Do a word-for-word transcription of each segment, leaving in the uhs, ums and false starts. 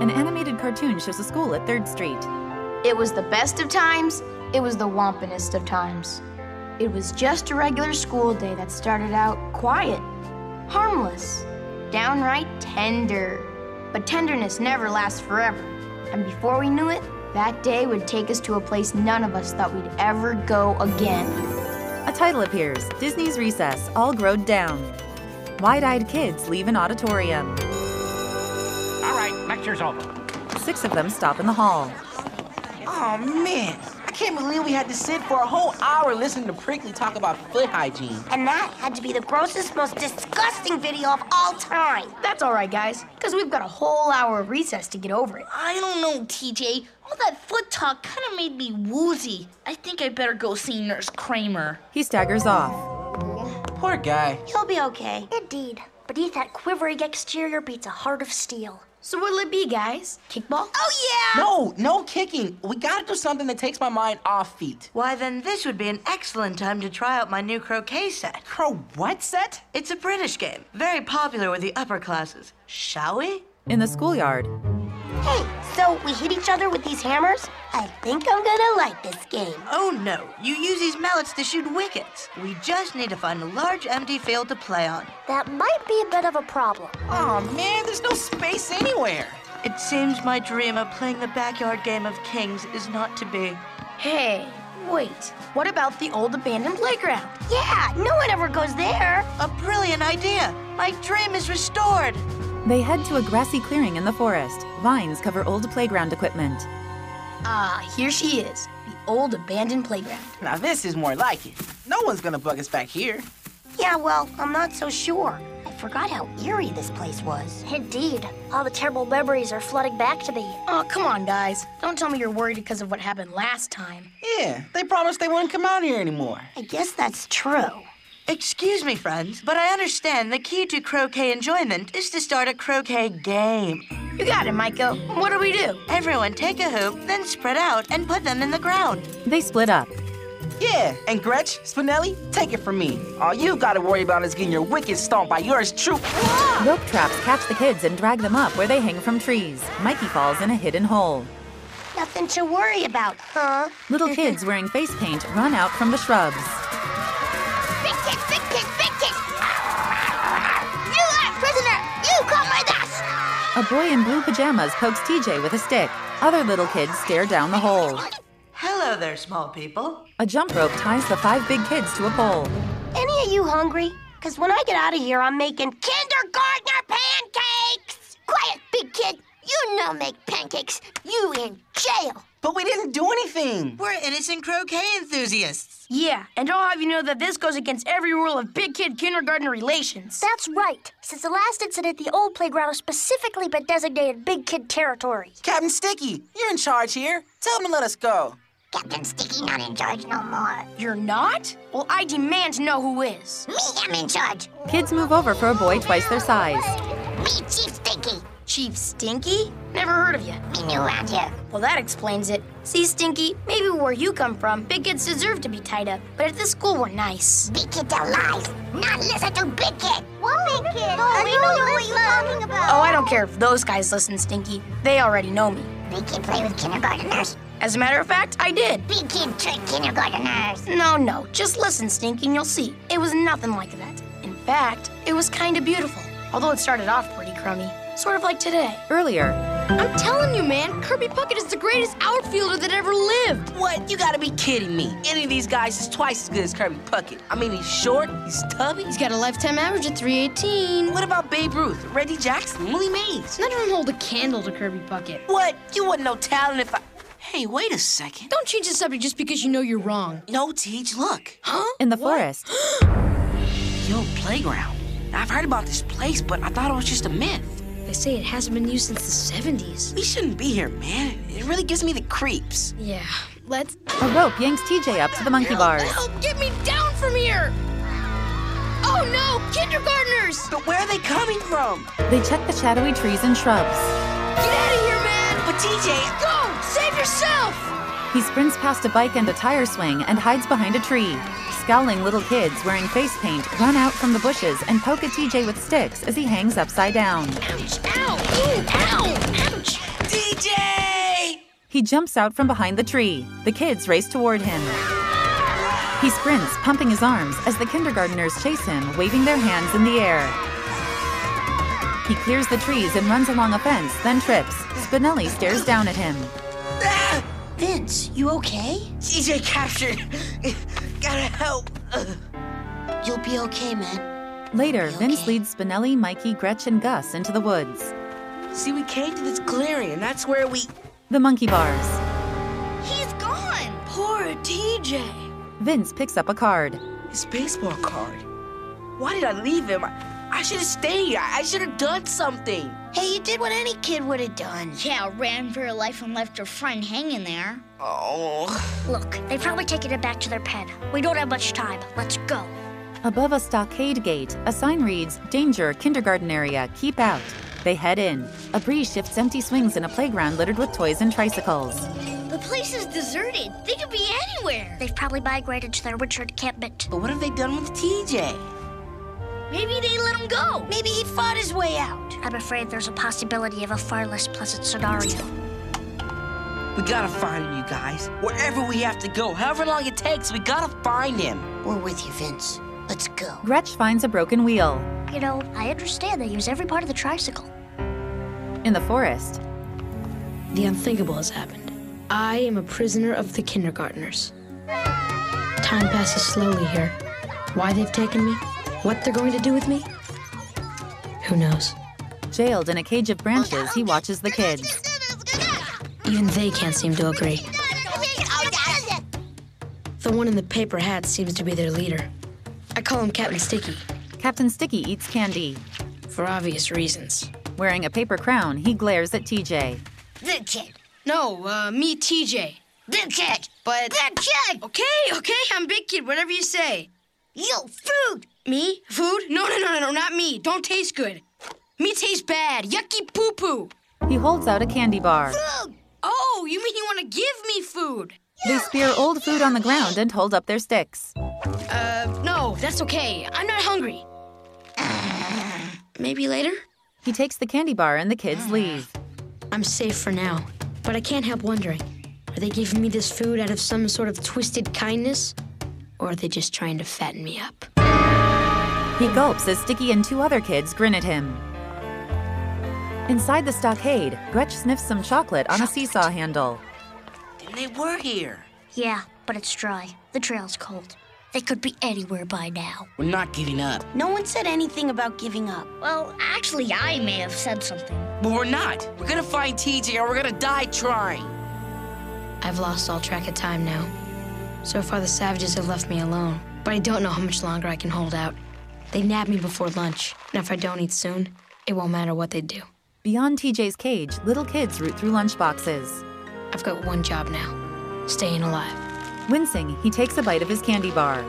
An animated cartoon shows a school at third Street. It was the best of times. It was the wompinest of times. It was just a regular school day that started out quiet, harmless, downright tender. But tenderness never lasts forever. And before we knew it, that day would take us to a place none of us thought we'd ever go again. A title appears, Disney's Recess, all growed down. Wide-eyed kids leave an auditorium. All right, lecture's over. Six of them stop in the hall. Oh, man. I can't believe we had to sit for a whole hour listening to Prickly talk about foot hygiene. And that had to be the grossest, most disgusting video of all time. That's all right, guys, because we've got a whole hour of recess to get over it. I don't know, T J. All that foot talk kind of made me woozy. I think I better go see Nurse Kramer. He staggers off. Poor guy. You'll be okay. Indeed. Beneath that quivering exterior beats a heart of steel. So what'll it be, guys? Kickball? Oh, yeah! No, no kicking. We gotta do something that takes my mind off feet. Why, then this would be an excellent time to try out my new croquet set. Crow what set? It's a British game, very popular with the upper classes. Shall we? In the schoolyard, Hey, so we hit each other with these hammers? I think I'm gonna like this game. Oh no, you use these mallets to shoot wickets. We just need to find a large empty field to play on. That might be a bit of a problem. Oh, man, there's no space anywhere. It seems my dream of playing the backyard game of kings is not to be. Hey, wait. What about the old abandoned playground? Yeah, no one ever goes there. A brilliant idea! My dream is restored! they head to a grassy clearing in the forest. Vines cover old playground equipment. Ah, here she is, the old abandoned playground. Now this is more like it. No one's gonna bug us back here. Yeah, well, I'm not so sure. I forgot how eerie this place was. Indeed. All the terrible memories are flooding back to me. Oh, come on, guys. Don't tell me you're worried because of what happened last time. Yeah, they promised they wouldn't come out here anymore. I guess that's true. Excuse me, friends, but I understand the key to croquet enjoyment is to start a croquet game. You got it, Micah. What do we do? Everyone take a hoop, then spread out and put them in the ground. They split up. Yeah, and Gretch, Spinelli, take it from me. All you gotta worry about is getting your wicked stomped by yours true. Rope traps catch the kids and drag them up where they hang from trees. Mikey falls in a hidden hole. Nothing to worry about, huh? Little kids wearing face paint run out from the shrubs. Big kick, big kick, big kick! You are prisoner! You come with us! A boy in blue pajamas pokes T J with a stick. Other little kids stare down the hole. Hello there, small people. A jump rope ties the five big kids to a pole. Any of you hungry? Because when I get out of here, I'm making kindergartner pancakes! Quiet, big kid. You no make pancakes. You in jail. But we didn't do anything. We're innocent croquet enthusiasts. Yeah, and I'll have you know that this goes against every rule of big kid kindergarten relations. That's right. Since the last incident, the old playground has specifically been designated big kid territory. Captain Sticky, you're in charge here. Tell them to let us go. Captain Sticky not in charge no more. You're not? Well, I demand to know who is. Me am in charge. Kids move over for a boy twice their size. Me, Chief Stinky. Chief Stinky? Never heard of you. Me new around here. Well, that explains it. See, Stinky, maybe where you come from, big kids deserve to be tied up. But at this school, we're nice. Big kid tell lies. Not listen to big kid. What big kid? No, we don't know what you're talking about. Oh, I don't care if those guys listen, Stinky. They already know me. Big kid play with kindergartners. As a matter of fact, I did. Big kid trick kindergartners. No, no, just listen, Stinky, and you'll see. It was nothing like that. In fact, it was kind of beautiful. Although it started off pretty crummy. Sort of like today. Earlier, I'm telling you, man, Kirby Puckett is the greatest outfielder that ever lived. What? You gotta be kidding me. Any of these guys is twice as good as Kirby Puckett. I mean, he's short, he's tubby. He's got a lifetime average of three eighteen. What about Babe Ruth, Reggie Jackson, Willie Mays? None of them hold a candle to Kirby Puckett. What? You wouldn't know talent if I... Hey, wait a second. Don't change the subject just because you know you're wrong. No, Teach, look. Huh? in the What? forest, The old playground. I've heard about this place, but I thought it was just a myth. They say it hasn't been used since the seventies. We shouldn't be here, man. It really gives me the creeps. Yeah, let's... a rope yanks T J up to the monkey bars. Help, get me down from here! Oh no, kindergartners! But where are they coming from? They check the shadowy trees and shrubs. Get out of here, man! But T J... Go! Save yourself! He sprints past a bike and a tire swing and hides behind a tree. Scowling little kids wearing face paint run out from the bushes and poke at T J with sticks as he hangs upside down. Ouch! Ow! Ooh! Ow! Ouch! He jumps out from behind the tree. The kids race toward him. He sprints, pumping his arms as the kindergartners chase him, waving their hands in the air. He clears the trees and runs along a fence, then trips. Spinelli stares down at him. Ah! Vince, you okay? T J captured. Gotta help. You'll be okay, man. Later, Okay. Vince leads Spinelli, Mikey, Gretch, and Gus into the woods. See, we came to this clearing, and that's where we... The monkey bars. He's gone. Poor T J. Vince picks up a card. His baseball card. Why did I leave him? I, I should have stayed. I, I should have done something. Hey, you did what any kid would have done. Yeah, ran for her life and left her friend hanging there. Oh. Look, they've probably taken it back to their pen. We don't have much time. Let's go. Above a stockade gate, a sign reads, Danger, kindergarten area, keep out. They head in. A breeze shifts empty swings in a playground littered with toys and tricycles. The place is deserted. They could be anywhere. They've probably migrated to their winter encampment. But what have they done with T J? Maybe they let him go. Maybe he fought his way out. I'm afraid there's a possibility of a far less pleasant scenario. We gotta find him, you guys. Wherever we have to go, however long it takes, we gotta find him. We're with you, Vince. Let's go. Gretch finds a broken wheel. You know, I understand they use every part of the tricycle. In the forest, The unthinkable has happened. I am a prisoner of the kindergartners. Time passes slowly here. Why they've taken me, what they're going to do with me, who knows? jailed in a cage of branches, he watches the kids. Even they can't seem to agree. The one in the paper hat seems to be their leader. I call him Captain Sticky, Captain Sticky eats candy. for obvious reasons. Wearing a paper crown, he glares at T J. Big kid. No, uh, me, T J. Big kid. But... Big kid. Okay, okay, I'm Big Kid, whatever you say. You food. Me? Food? No, no, no, no, no, not me. Don't taste good. Me tastes bad. Yucky poo-poo. He holds out a candy bar. Food. Oh, you mean you want to give me food? They spear old food on the ground and hold up their sticks. Uh, no, that's okay. I'm not hungry. Maybe later? He takes the candy bar and the kids leave. I'm safe for now, but I can't help wondering. Are they giving me this food out of some sort of twisted kindness? Or are they just trying to fatten me up? He gulps as Sticky and two other kids grin at him. Inside the stockade, Gretch sniffs some chocolate on a seesaw handle. Then they were here. Yeah, but it's dry. The trail's cold. They could be anywhere by now. We're not giving up. No one said anything about giving up. Well, actually, I may have said something. But we're not. We're gonna find T J or we're gonna die trying. I've lost all track of time now. So far, the savages have left me alone, but I don't know how much longer I can hold out. They nab me before lunch, and if I don't eat soon, it won't matter what they do. Beyond T J's cage, little kids root through lunchboxes. I've got one job now, staying alive. Wincing, he takes a bite of his candy bar.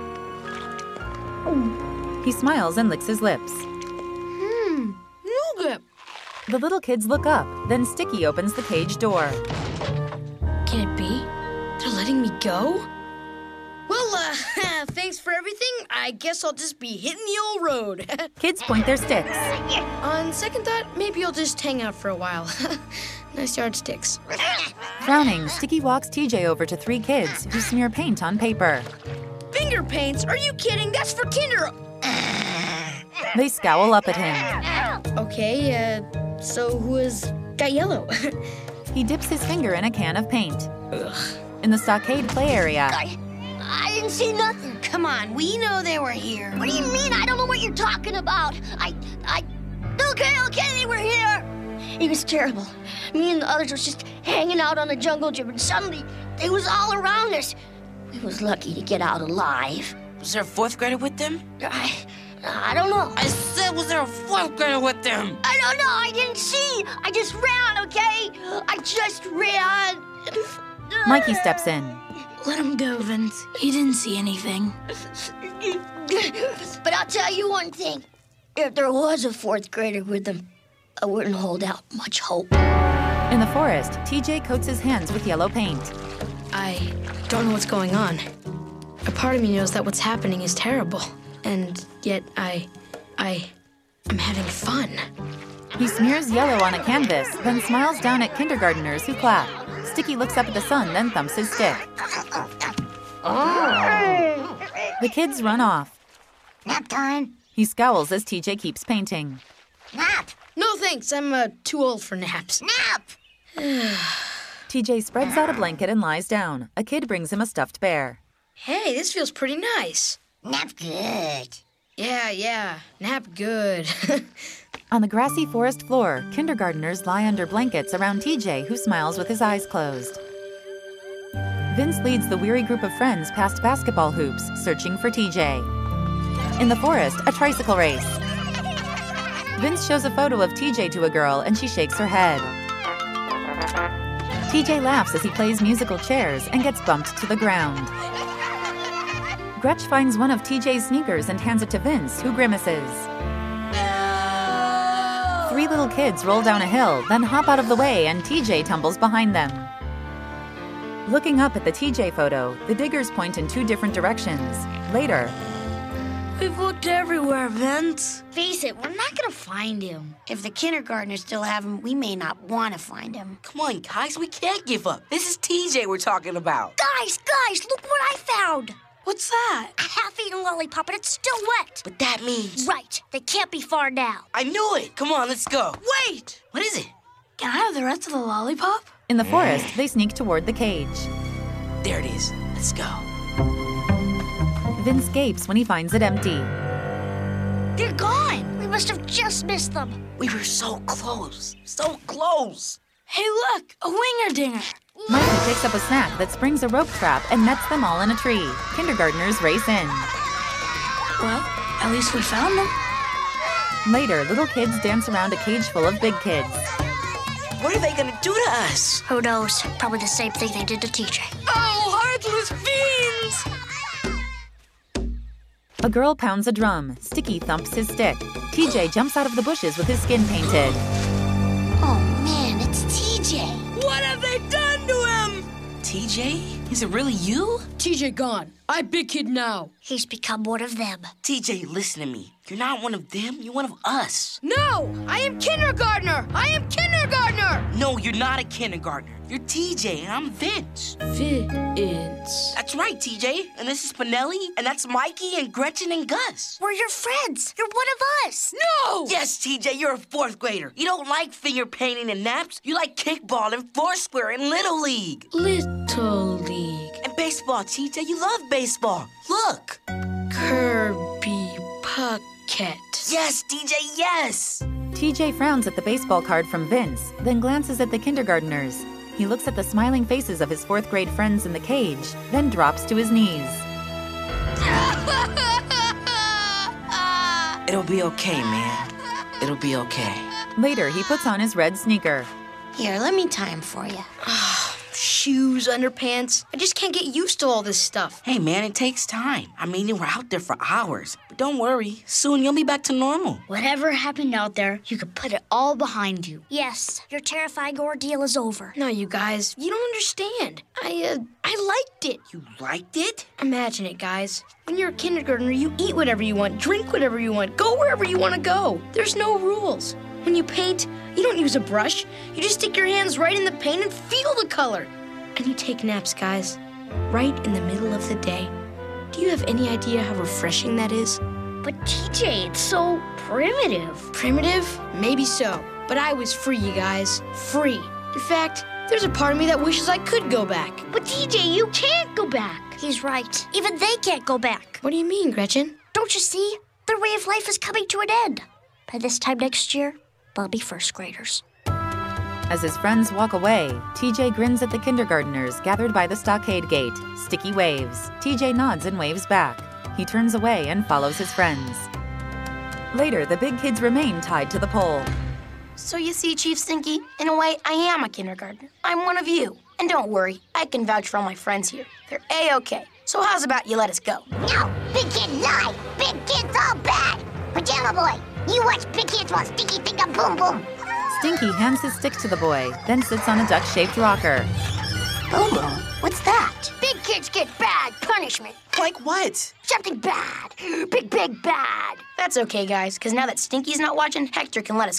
He smiles and licks his lips. Hmm, nougat. The little kids look up, then Sticky opens the cage door. Can it be? They're letting me go? Well, uh, thanks for everything. I guess I'll just be hitting the old road. Kids point their sticks. On second thought, maybe I'll just hang out for a while. Nice yardsticks. Frowning, Sticky walks T J over to three kids who smear paint on paper. Finger paints? Are you kidding? That's for kinder... They scowl up at him. Okay, uh, so who has got yellow? He dips his finger in a can of paint. Ugh. In the stockade play area, I, I didn't see nothing. Come on, we know they were here. What do you mean? I don't know what you're talking about. I, I, okay, okay, they were here. It was terrible. Me and the others was just hanging out on the jungle gym, and suddenly they was all around us. We was lucky to get out alive. Was there a fourth grader with them? I, I don't know. I said, was there a fourth grader with them? I don't know. I didn't see. I just ran, okay? I just ran. Mikey steps in. Let him go, Vince. He didn't see anything. But I'll tell you one thing. If there was a fourth grader with them, I wouldn't hold out much hope. In the forest, T J coats his hands with yellow paint. I don't know what's going on. A part of me knows that what's happening is terrible. And yet I... I... I'm having fun. He smears yellow on a canvas, then smiles down at kindergartners who clap. Sticky looks up at the sun, then thumps his stick. The kids run off. Nap time. He scowls as T J keeps painting. Nap. No thanks, I'm uh, too old for naps. Nap. T J spreads out a blanket and lies down. A kid brings him a stuffed bear. Hey, this feels pretty nice. Nap good. Yeah, yeah, nap good. On the grassy forest floor, kindergartners lie under blankets around T J, who smiles with his eyes closed. Vince leads the weary group of friends past basketball hoops, searching for T J. In the forest, a tricycle race. Vince shows a photo of T J to a girl, and she shakes her head. T J laughs as he plays musical chairs and gets bumped to the ground. Gretch finds one of T J's sneakers and hands it to Vince, who grimaces. Three little kids roll down a hill, then hop out of the way, and T J tumbles behind them. Looking up at the T J photo, the diggers point in two different directions. Later, We've looked everywhere, Vince. Face it, we're not gonna find him. If the kindergartners still have him, we may not want to find him. Come on, guys, we can't give up. This is T J we're talking about. Guys, guys, look what I found. What's that? A half-eaten lollipop, and it's still wet. But that means... Right, they can't be far now. I knew it. Come on, let's go. Wait! What is it? Can I have the rest of the lollipop? in the forest, they sneak toward the cage. There it is. Let's go. Vince gapes when he finds it empty. They're gone. We must have just missed them. We were so close. So close. Hey, look, a winger-dinger. Mikey picks up a snack that springs a rope trap and nets them all in a tree. Kindergartners race in. Well, at least we found them. Later, little kids dance around a cage full of big kids. What are they gonna do to us? Who knows? Probably the same thing they did to T J. Oh, heartless fiends! A girl pounds a drum. Sticky thumps his stick. T J jumps out of the bushes with his skin painted. Oh, man, it's T J. What have they done to him? T J? Is it really you? T J gone. I big kid now. He's become one of them. T J, listen to me. You're not one of them. You're one of us. No! I am kindergartner! I am kindergartner! No, you're not a kindergartner. You're T J, and I'm Vince. Vince. That's right, T J. And this is Pinelli, and that's Mikey and Gretchen and Gus. We're your friends. You're one of us. No! Yes, T J, you're a fourth grader. You don't like finger painting and naps. You like kickball and foursquare and Little League. Little League. And baseball, T J. You love baseball. Look. Kirby Puckett. Yes, T J, yes. T J frowns at the baseball card from Vince, then glances at the kindergartners. He looks at the smiling faces of his fourth grade friends in the cage, then drops to his knees. It'll be okay, man. It'll be okay. Later, he puts on his red sneaker. Here, let me tie him for you. Shoes, underpants. I just can't get used to all this stuff. Hey, man, it takes time. I mean, we're out there for hours. But don't worry. Soon you'll be back to normal. Whatever happened out there, you could put it all behind you. Yes, your terrifying ordeal is over. No, you guys, you don't understand. I, uh, I liked it. You liked it? Imagine it, guys. When you're a kindergartner, you eat whatever you want, drink whatever you want, go wherever you want to go. There's no rules. When you paint, you don't use a brush. You just stick your hands right in the paint and feel the color. And you take naps, guys, right in the middle of the day. Do you have any idea how refreshing that is? But T J, it's so primitive. Primitive? Maybe so. But I was free, you guys. Free. In fact, there's a part of me that wishes I could go back. But T J, you can't go back. He's right. Even they can't go back. What do you mean, Gretchen? Don't you see? Their way of life is coming to an end. By this time next year, they'll be first graders. As his friends walk away, T J grins at the kindergartners gathered by the stockade gate. Sticky waves. T J nods and waves back. He turns away and follows his friends. Later, the big kids remain tied to the pole. So you see, Chief Stinky, in a way, I am a kindergartner. I'm one of you. And don't worry, I can vouch for all my friends here. They're A-okay. So how's about you let us go? No, big kid lie. Big kid's all bad. Pajama boy, you watch big kids while Stinky think of boom boom. Stinky hands his stick to the boy, then sits on a duck-shaped rocker. Boom boom? What's that? Big kids get bad punishment. Like what? Something bad. Big, big bad. That's okay, guys, because now that Stinky's not watching, Hector can let us go.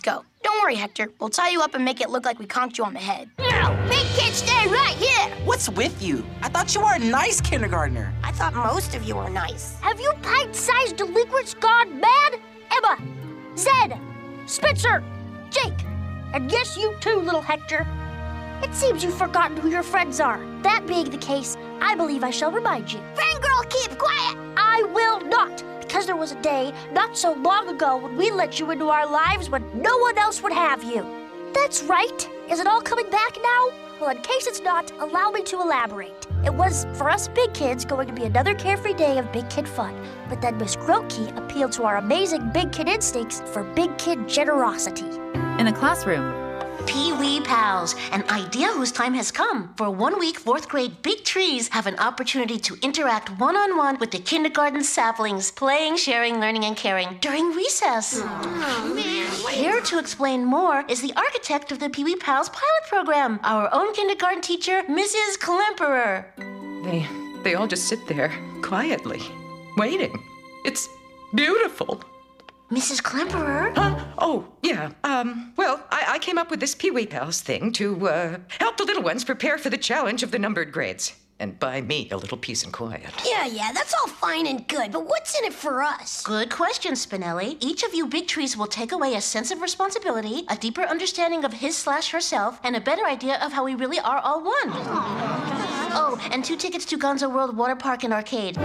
Don't worry, Hector. We'll tie you up and make it look like we conked you on the head. No, big kids stay right here. What's with you? I thought you were a nice kindergartner. I thought most of you were nice. Have you pint-sized delinquents gone mad? Emma, Zed, Spencer, Jake, and yes, you too, little Hector. It seems you've forgotten who your friends are. That being the case, I believe I shall remind you. Friend girl, keep quiet. I will not, because there was a day not so long ago when we let you into our lives when no one else would have you. That's right. Is it all coming back now? Well, in case it's not, allow me to elaborate. It was, for us big kids, going to be another carefree day of big kid fun. But then Miss Grotke appealed to our amazing big kid instincts for big kid generosity. In a classroom, Pee-wee Pals, an idea whose time has come. For one week, fourth grade big trees have an opportunity to interact one-on-one with the kindergarten saplings, playing, sharing, learning, and caring during recess. Oh, man. Here to explain more is the architect of the Pee-wee Pals pilot program, our own kindergarten teacher, Missus Klemperer. They, they all just sit there, quietly, waiting. It's beautiful. Missus Klemperer? Huh? Oh, yeah. Um, well, I, I came up with this Pee-wee Pals thing to uh, help the little ones prepare for the challenge of the numbered grades. And buy me a little peace and quiet. Yeah, yeah, that's all fine and good, but what's in it for us? Good question, Spinelli. Each of you big trees will take away a sense of responsibility, a deeper understanding of his slash herself, and a better idea of how we really are all one. Oh, and two tickets to Gonzo World Water Park and Arcade.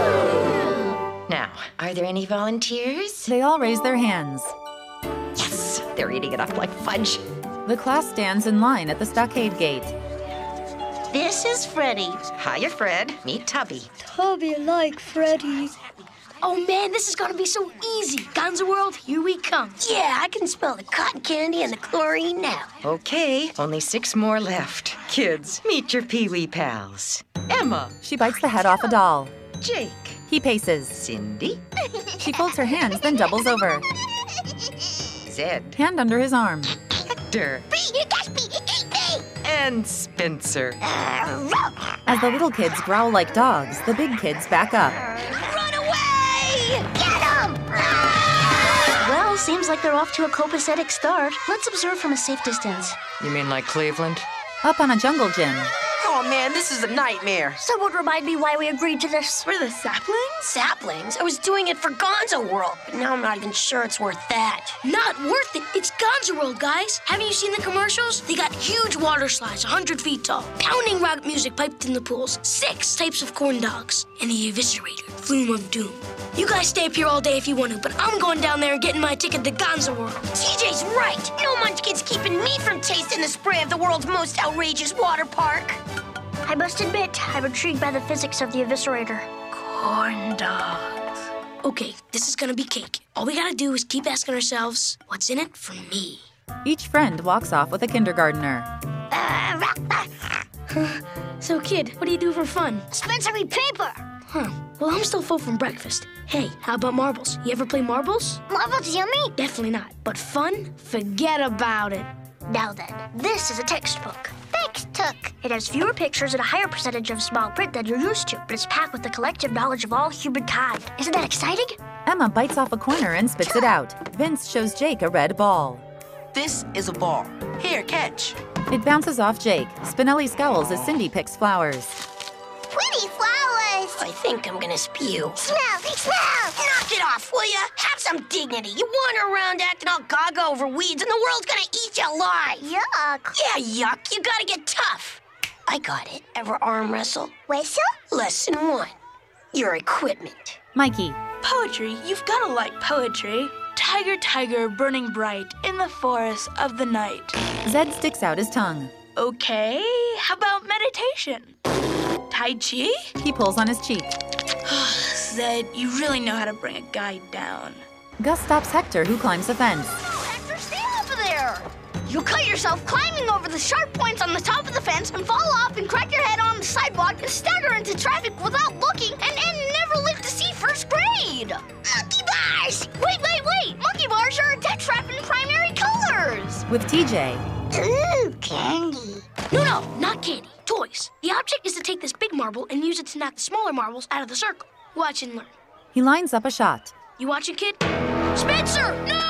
Now, are there any volunteers? They all raise their hands. Yes! They're eating it up like fudge. The class stands in line at the stockade gate. This is Freddie. Hiya, Fred. Meet Tubby. Tubby like Freddy. Oh man, this is gonna be so easy. Gonzo World, here we come. Yeah, I can smell the cotton candy and the chlorine now. Okay, only six more left. Kids, meet your Pee-wee Pals. Emma. She bites the head off a doll. Jake. He paces. Cindy. She folds her hands, then doubles over. Zed. Hand under his arm. Hector. You got me! Eat me! And Spencer. As the little kids growl like dogs, the big kids back up. Run away! Get him! Well, seems like they're off to a copacetic start. Let's observe from a safe distance. You mean like Cleveland? Up on a jungle gym. Oh man, this is a nightmare. Someone remind me why we agreed to this. For the saplings? Saplings? I was doing it for Gonzo World, but now I'm not even sure it's worth that. Not worth it. It's Gonzo World, guys. Haven't you seen the commercials? They got huge water slides, one hundred feet tall, pounding rock music piped in the pools, six types of corn dogs, and the Eviscerator, Flume of Doom. You guys stay up here all day if you want to, but I'm going down there and getting my ticket to Gonzo World. T J's right. No munchkin's keeping me from tasting the spray of the world's most outrageous water park. I must admit, I'm intrigued by the physics of the Eviscerator. Corn dogs. Okay, this is gonna be cake. All we gotta do is keep asking ourselves, what's in it for me? Each friend walks off with a kindergartner. So, kid, what do you do for fun? Spencer, read paper. Huh. Well, I'm still full from breakfast. Hey, how about marbles? You ever play marbles? Marbles yummy? Definitely not. But fun? Forget about it. Now then, this is a textbook. Textbook. It has fewer pictures and a higher percentage of small print than you're used to, but it's packed with the collective knowledge of all humankind. Isn't that exciting? Emma bites off a corner and spits it out. Vince shows Jake a red ball. This is a ball. Here, catch. It bounces off Jake. Spinelli scowls as Cindy picks flowers. Pretty flowers. I think I'm gonna spew. Smell, smell. Knock it off, will ya? Have some dignity. You wander around acting all gaga over weeds and the world's gonna eat you alive. Yuck. Yeah, yuck. You gotta get tough. I got it. Ever arm wrestle? Whistle? Lesson one. Your equipment. Mikey. Poetry. You've gotta like poetry. Tiger, tiger, burning bright in the forest of the night. Zed sticks out his tongue. Okay, how about meditation? Tai Chi? He pulls on his cheek. Zed, you really know how to bring a guy down. Gus stops Hector, who climbs a fence. Hector, stay over there! You'll cut yourself climbing over the sharp points on the top of the fence and fall off and crack your head on the sidewalk and stagger into traffic without looking and, and never live to see first grade! Monkey bars! Wait, wait, wait! Monkey bars are a death trap in primary colors! With T J. Ooh, candy. No, no, not candy. Toys. The object is to take this big marble and use it to knock the smaller marbles out of the circle. Watch and learn. He lines up a shot. You watching, kid? Spencer, no!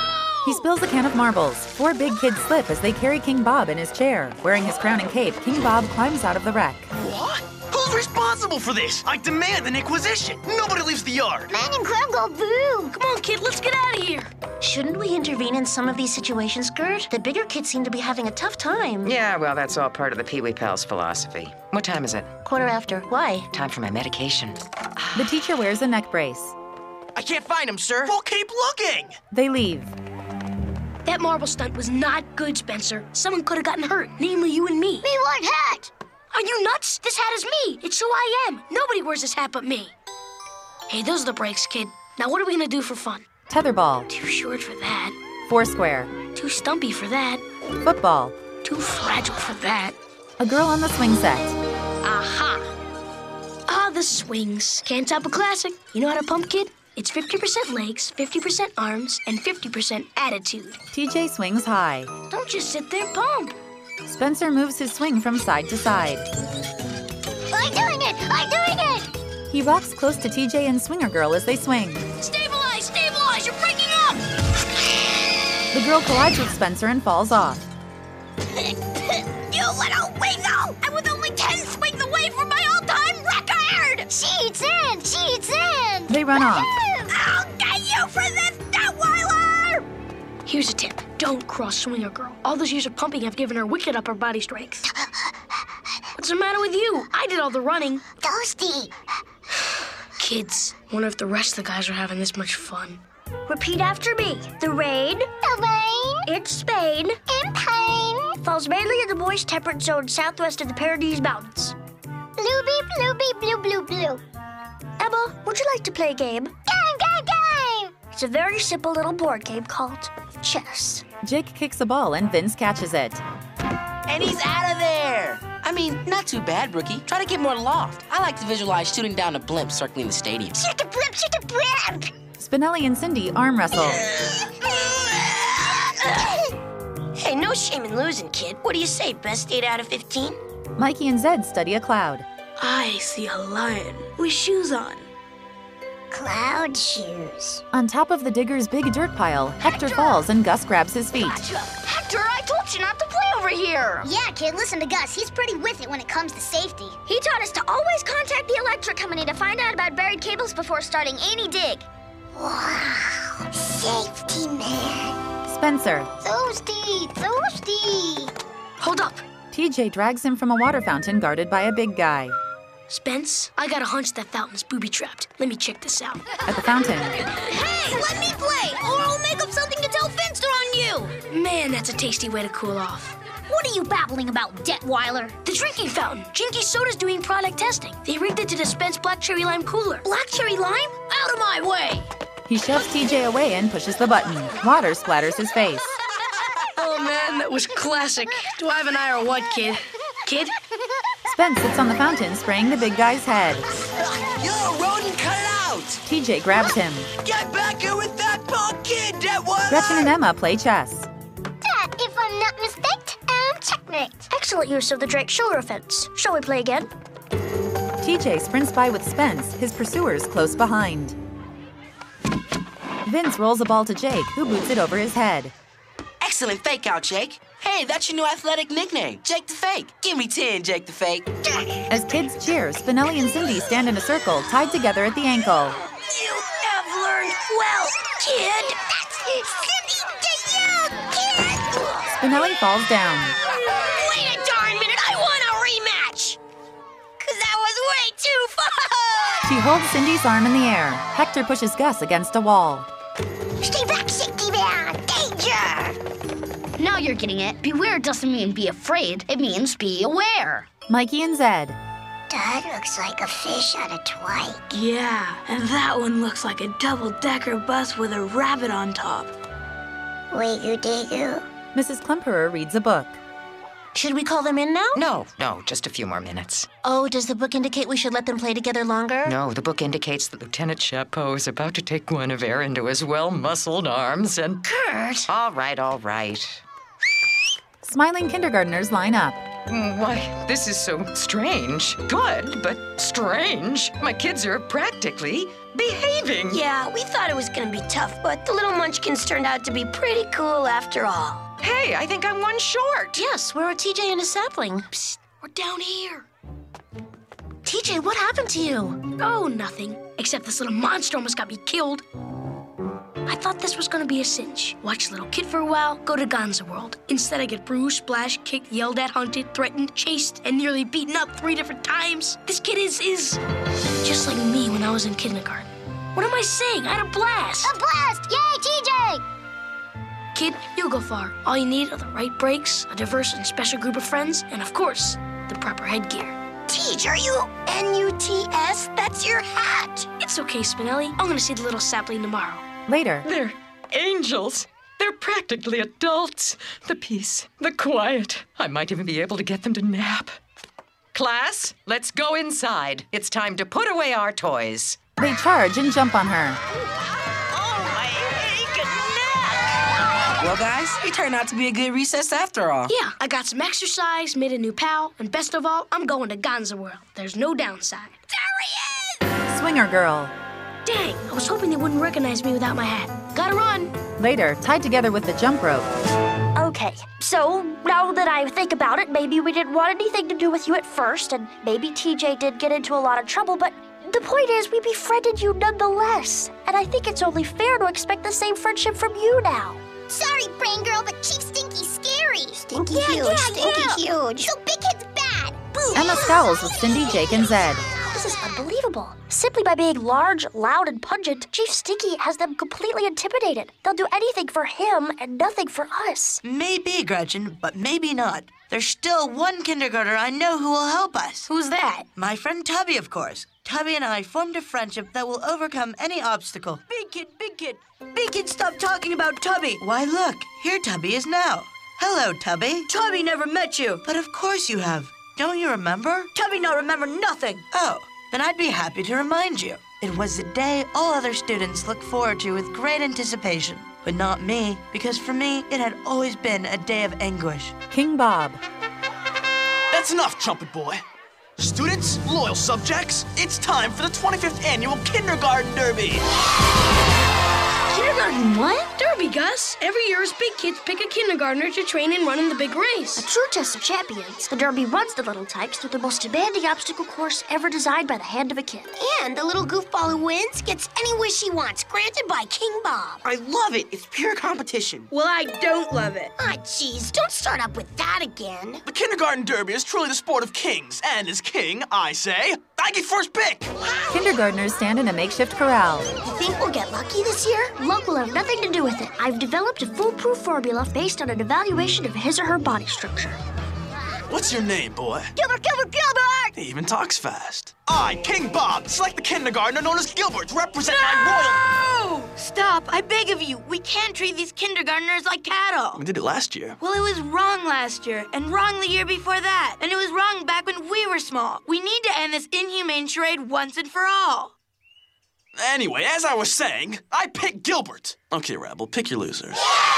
He spills a can of marbles. Four big kids slip as they carry King Bob in his chair. Wearing his crown and cape, King Bob climbs out of the wreck. What? Who's responsible for this? I demand an inquisition. Nobody leaves the yard. Man and Crab go boo. Come on, kid, let's get out of here. Shouldn't we intervene in some of these situations, Gert? The bigger kids seem to be having a tough time. Yeah, well, that's all part of the Pee Wee Pals philosophy. What time is it? Quarter after. Why? Time for my medication. The teacher wears a neck brace. I can't find him, sir. Well, keep looking. They leave. That marble stunt was not good, Spencer. Someone could have gotten hurt, namely you and me. Me what hat? Are you nuts? This hat is me. It's who I am. Nobody wears this hat but me. Hey, those are the breaks, kid. Now what are we gonna do for fun? Tetherball. Too short for that. Foursquare. Too stumpy for that. Football. Too fragile for that. A girl on the swing set. Aha! Ah, the swings. Can't top a classic. You know how to pump, kid? It's fifty percent legs, fifty percent arms, and fifty percent attitude. T J swings high. Don't just sit there, pump. Spencer moves his swing from side to side. I'm doing it! I'm doing it! He rocks close to T J and Swinger Girl as they swing. Stabilize! Stabilize! You're breaking up! The girl collides with Spencer and falls off. You little weasel! I was only ten swings away from my all-time record! Sheets in! Sheets in! They run off. I'll get you for this, Detweiler! Here's a tip. Don't cross Swinger Girl. All those years of pumping have given her wicked upper body strength. What's the matter with you? I did all the running. Toasty! Kids, wonder if the rest of the guys are having this much fun. Repeat after me. The rain. The rain. It's Spain. In pain. Falls mainly in the moist temperate zone southwest of the Pyrenees Mountains. Blue beep, blue beep, blue, blue, blue. Emma, would you like to play a game? Game, game, game! It's a very simple little board game called chess. Jake kicks a ball and Vince catches it. And he's out of there. I mean, not too bad, rookie. Try to get more loft. I like to visualize shooting down a blimp circling the stadium. Shoot the blimp, shoot the blimp! Spinelli and Cindy arm wrestle. Hey, no shame in losing, kid. What do you say, best eight out of fifteen? Mikey and Zed study a cloud. I see a lion with shoes on. Cloud shoes. On top of the digger's big dirt pile, Hector falls and Gus grabs his feet. Gotcha. Hector, I told you not to play over here. Yeah, kid, listen to Gus. He's pretty with it when it comes to safety. He taught us to always contact the electric company to find out about buried cables before starting any dig. Wow, safety man. Spencer. Thirsty, thirsty. Hold up. T J drags him from a water fountain guarded by a big guy. Spence, I got a hunch that fountain's booby-trapped. Let me check this out. At the fountain. Hey, let me play, or I'll make up something to tell Finster on you. Man, that's a tasty way to cool off. What are you babbling about, Detweiler? The drinking fountain. Jinky Soda's doing product testing. They rigged it to dispense black cherry lime cooler. Black cherry lime? Out of my way! He shoves T J away and pushes the button. Water splatters his face. Oh man, that was classic. Do I have an eye or what, kid? Kid? Spence sits on the fountain, spraying the big guy's head. Yo, rodent, cut it out! T J grabs him. Get back here with that punk kid, Detweiler! Gretchen and Emma play chess. That, if I'm not mistaken, um, checkmate. Excellent use of the Drake shoulder fence. Shall we play again? T J sprints by with Spence, his pursuers close behind. Vince rolls a ball to Jake, who boots it over his head. Excellent fake out, Jake. Hey, that's your new athletic nickname, Jake the Fake. Give me ten, Jake the Fake. As kids cheer, Spinelli and Cindy stand in a circle, tied together at the ankle. You have learned well, kid. That's Cindy to you, kid. Spinelli falls down. Wait a darn minute, I want a rematch. Cause that was way too fun. She holds Cindy's arm in the air. Hector pushes Gus against a wall. Stay back, safety man. Danger. Now you're getting it. Beware doesn't mean be afraid. It means be aware. Mikey and Zed. That looks like a fish on a twig. Yeah, and that one looks like a double-decker bus with a rabbit on top. Wiggle-diggle. Missus Klemperer reads a book. Should we call them in now? No, no, just a few more minutes. Oh, does the book indicate we should let them play together longer? No, the book indicates that Lieutenant Chapeau is about to take Guinevere into his well-muscled arms and... Gert! All right, all right. Smiling kindergartners line up. Mm, Why, this is so strange. Good, but strange. My kids are practically behaving. Yeah, we thought it was gonna be tough, but the little munchkins turned out to be pretty cool after all. Hey, I think I'm one short. Yes, we're a T J and a sapling. Psst, we're down here. T J, what happened to you? Oh, nothing. Except this little monster almost got me killed. I thought this was gonna be a cinch. Watch Little Kid for a while, go to Gonzo World. Instead, I get bruised, splashed, kicked, yelled at, hunted, threatened, chased, and nearly beaten up three different times. This kid is, is just like me when I was in kindergarten. What am I saying? I had a blast. A blast! Yay, T J! Kid, you'll go far. All you need are the right breaks, a diverse and special group of friends, and of course, the proper headgear. Teach, are you N U T S? That's your hat. It's okay, Spinelli. I'm gonna see the little sapling tomorrow. Later. They're angels. They're practically adults. The peace, the quiet. I might even be able to get them to nap. Class, let's go inside. It's time to put away our toys. They charge and jump on her. Well, guys, it turned out to be a good recess after all. Yeah, I got some exercise, made a new pal, and best of all, I'm going to Gonzo World. There's no downside. There he is! Swinger girl. Dang, I was hoping they wouldn't recognize me without my hat. Gotta run. Later, tied together with the jump rope. Okay, so now that I think about it, maybe we didn't want anything to do with you at first, and maybe T J did get into a lot of trouble, but the point is we befriended you nonetheless. And I think it's only fair to expect the same friendship from you now. Sorry, Brain Girl, but Chief Stinky's scary. Stinky yeah, huge, yeah, stinky yeah. huge. So Big Kid's bad. Boo. Emma scowls with Cindy, Jake, and Zed. This is unbelievable. Simply by being large, loud, and pungent, Chief Stinky has them completely intimidated. They'll do anything for him and nothing for us. Maybe, Gretchen, but maybe not. There's still one kindergartner I know who will help us. Who's that? My friend Tubby, of course. Tubby and I formed a friendship that will overcome any obstacle. Big Kid, Big Kid, Big Kid, stop talking about Tubby. Why, look, here Tubby is now. Hello, Tubby. Tubby never met you. But of course you have. Don't you remember? Tubby not remember nothing. Oh, then I'd be happy to remind you. It was the day all other students look forward to with great anticipation. But not me, because for me, it had always been a day of anguish. King Bob. That's enough, Trumpet Boy. Students, loyal subjects, it's time for the twenty-fifth Annual Kindergarten Derby. Kindergarten what? Derby, Gus. Every year us big kids pick a kindergartner to train and run in the big race. A true test of champions. The Derby runs the little types through the most demanding obstacle course ever designed by the hand of a kid. And the little goofball who wins gets any wish he wants, granted by King Bob. I love it. It's pure competition. Well, I don't love it. Ah, jeez, don't start up with that again. The Kindergarten Derby is truly the sport of kings, and as king, I say, I get first pick. Kindergartners stand in a makeshift corral. You think we'll get lucky this year? Luck will have nothing to do with it. I've developed a foolproof formula based on an evaluation of his or her body structure. What's your name, boy? Gilbert, Gilbert, Gilbert! He even talks fast. I, King Bob, select the kindergartner known as Gilbert to represent my royal... No! Stop, I beg of you. We can't treat these kindergartners like cattle. We did it last year. Well, it was wrong last year, and wrong the year before that, and it was wrong back when we were small. We need to end this inhumane charade once and for all. Anyway, as I was saying, I picked Gilbert. Okay, Rabble, pick your losers.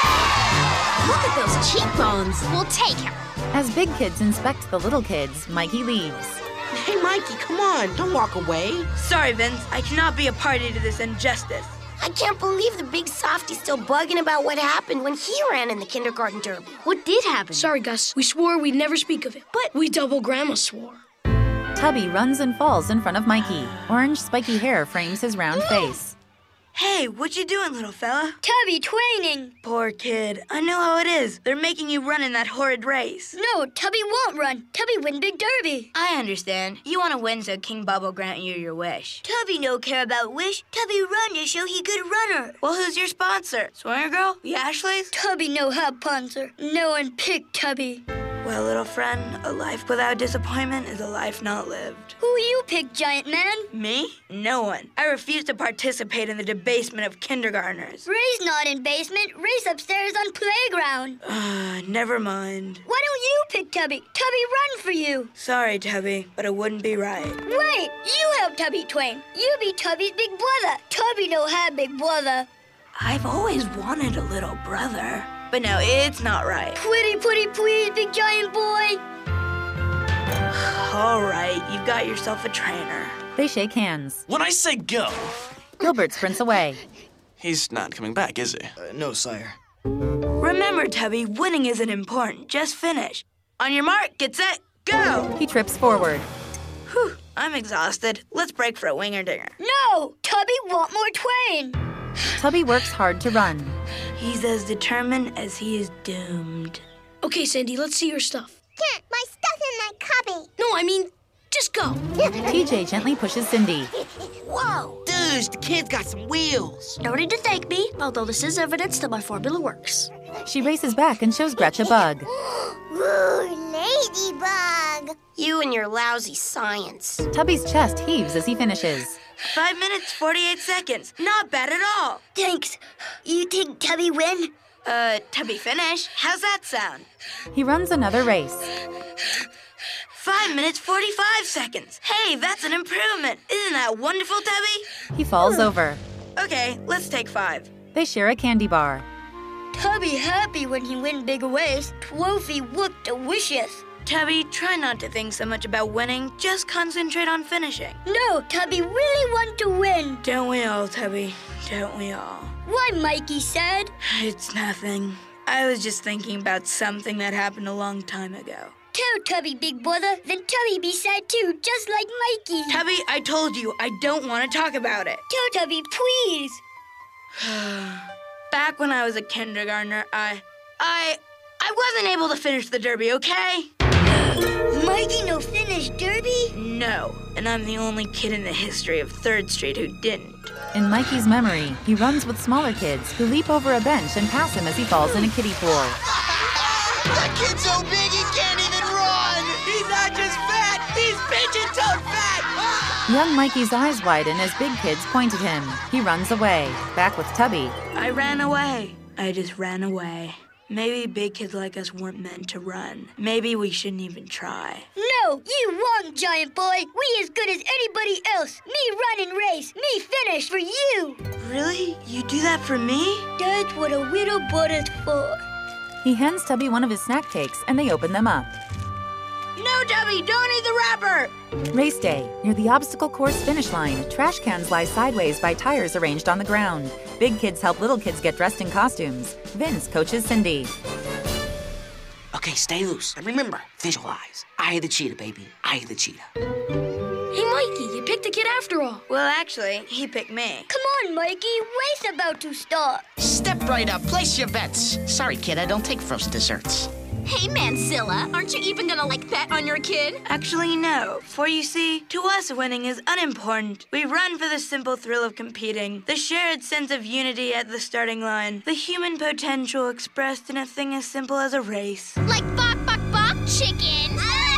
Look at those cheekbones. We'll take her. As big kids inspect the little kids, Mikey leaves. Hey, Mikey, come on. Don't walk away. Sorry, Vince. I cannot be a party to this injustice. I can't believe the big softy's still bugging about what happened when he ran in the kindergarten derby. What did happen? Sorry, Gus. We swore we'd never speak of it. But we double grandma swore. Tubby runs and falls in front of Mikey. Orange spiky hair frames his round face. Hey, what you doing, little fella? Tubby twaining. Poor kid. I know how it is. They're making you run in that horrid race. No, Tubby won't run. Tubby win big derby. I understand. You want to win so King Bob will grant you your wish. Tubby no care about wish. Tubby run to show he good runner. Well, who's your sponsor? Swinger Girl? The Ashleys? Tubby no have sponsor. No one picked Tubby. Well, little friend, a life without disappointment is a life not lived. Who you pick, giant man? Me? No one. I refuse to participate in the debasement of kindergartners. Ray's not in basement. Ray's upstairs on playground. Ah, never mind. Why don't you pick Tubby? Tubby run for you. Sorry, Tubby, but it wouldn't be right. Wait, you help Tubby twain. You be Tubby's big brother. Tubby no have big brother. I've always wanted a little brother. But no, it's not right. Pretty, pretty, please, big giant boy. All right, you've got yourself a trainer. They shake hands. When I say go... Gilbert sprints away. He's not coming back, is he? Uh, no, sire. Remember, Tubby, winning isn't important. Just finish. On your mark, get set, go! He trips forward. Whew, I'm exhausted. Let's break for a winger dinger. No! Tubby want more Twain! Tubby works hard to run. He's as determined as he is doomed. Okay, Sandy, let's see your stuff. Yeah, my stuff in my cubby. No, I mean, just go. T J gently pushes Cindy. Whoa! Dude, the kid's got some wheels. No need to thank me, although this is evidence that my formula works. She races back and shows Gretch a bug. Ooh, ladybug. You and your lousy science. Tubby's chest heaves as he finishes. Five minutes, forty-eight seconds. Not bad at all. Thanks. You think Tubby win? Uh, Tubby finish? How's that sound? He runs another race. Five minutes, forty-five seconds. Hey, that's an improvement. Isn't that wonderful, Tubby? He falls over. Okay, let's take five. They share a candy bar. Tubby happy when he win big ways. Trophy whoop delicious. Tubby, try not to think so much about winning. Just concentrate on finishing. No, Tubby really want to win. Don't we all, Tubby? Don't we all? Why, Mikey said? It's nothing. I was just thinking about something that happened a long time ago. Tell Tubby, big brother, then Tubby be sad too, just like Mikey. Tubby, I told you, I don't want to talk about it. Tell Tubby, please. Back when I was a kindergartner, I... I... I wasn't able to finish the derby, okay? Mikey no finish derby? No, and I'm the only kid in the history of third Street who didn't. In Mikey's memory, he runs with smaller kids who leap over a bench and pass him as he falls in a kiddie pool. That kid's so big he can't even run! He's not just fat, he's pigeon-toed fat! Young Mikey's eyes widen as big kids point at him. He runs away, back with Tubby. I ran away. I just ran away. Maybe big kids like us weren't meant to run. Maybe we shouldn't even try. No, you wrong, giant boy. We as good as anybody else. Me run and race. Me finish for you. Really? You do that for me? That's what a little brother's for. He hands Tubby one of his snack cakes, and they open them up. No, Tubby, don't eat the wrapper! Race day. Near the obstacle course finish line, trash cans lie sideways by tires arranged on the ground. Big kids help little kids get dressed in costumes. Vince coaches Cindy. Okay, stay loose. And remember, visualize. I the cheetah, baby. I the cheetah. Hey, Mikey, you picked a kid after all. Well, actually, he picked me. Come on, Mikey. Race about to start. Step right up. Place your bets. Sorry, kid, I don't take frozen desserts. Hey, Mansilla, aren't you even gonna, like, bet on your kid? Actually, no. For you see, to us, winning is unimportant. We run for the simple thrill of competing, the shared sense of unity at the starting line, the human potential expressed in a thing as simple as a race. Like bok, bok, bok, chicken.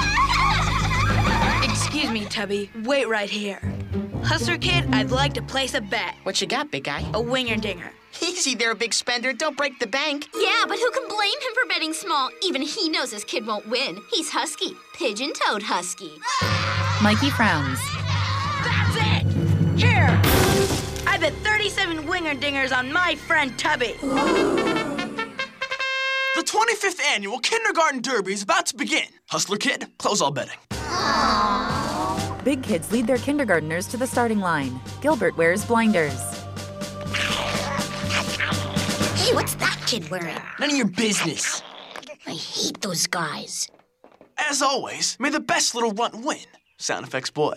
Excuse me, Tubby. Wait right here. Hustler kid, I'd like to place a bet. What you got, big guy? A winger dinger. Easy there, big spender. Don't break the bank. Yeah, but who can blame him for betting small? Even he knows his kid won't win. He's husky. Pigeon-toed husky. Mikey frowns. That's it! Here! I bet thirty-seven winger dingers on my friend Tubby. The twenty-fifth annual Kindergarten Derby is about to begin. Hustler kid, close all betting. Big kids lead their kindergartners to the starting line. Gilbert wears blinders. Hey, what's that kid wearing? None of your business. I hate those guys. As always, may the best little runt win. Sound effects boy.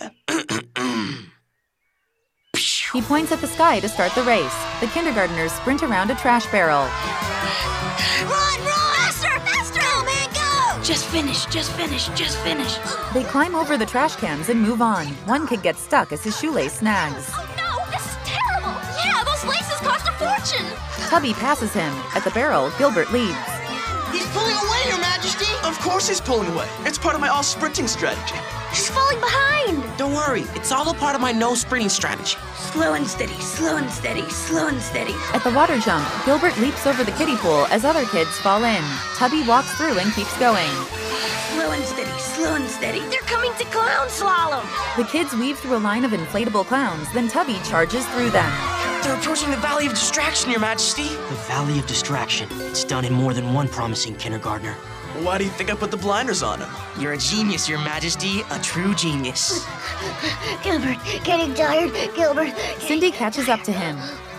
He points at the sky to start the race. The kindergartners sprint around a trash barrel. Run, run! Faster, faster! Go, man, go! Just finish, just finish, just finish. They climb over the trash cans and move on. One kid gets stuck as his shoelace snags. Oh, no, this is terrible. Yeah, those laces cost a fortune. Tubby passes him. At the barrel, Gilbert leads. He's pulling away, Your Majesty. Of course he's pulling away. It's part of my all-sprinting strategy. He's falling behind. Don't worry, it's all a part of my no-sprinting strategy. Slow and steady, slow and steady, slow and steady. At the water jump, Gilbert leaps over the kiddie pool as other kids fall in. Tubby walks through and keeps going. Slow and steady, slow and steady. They're coming to clown slalom. The kids weave through a line of inflatable clowns, then Tubby charges through them. They're approaching the Valley of Distraction, Your Majesty. The Valley of Distraction. It's done in more than one promising kindergartner. Why do you think I put the blinders on him? You're a genius, Your Majesty, a true genius. Gilbert, getting tired. Gilbert. Cindy catches up to him.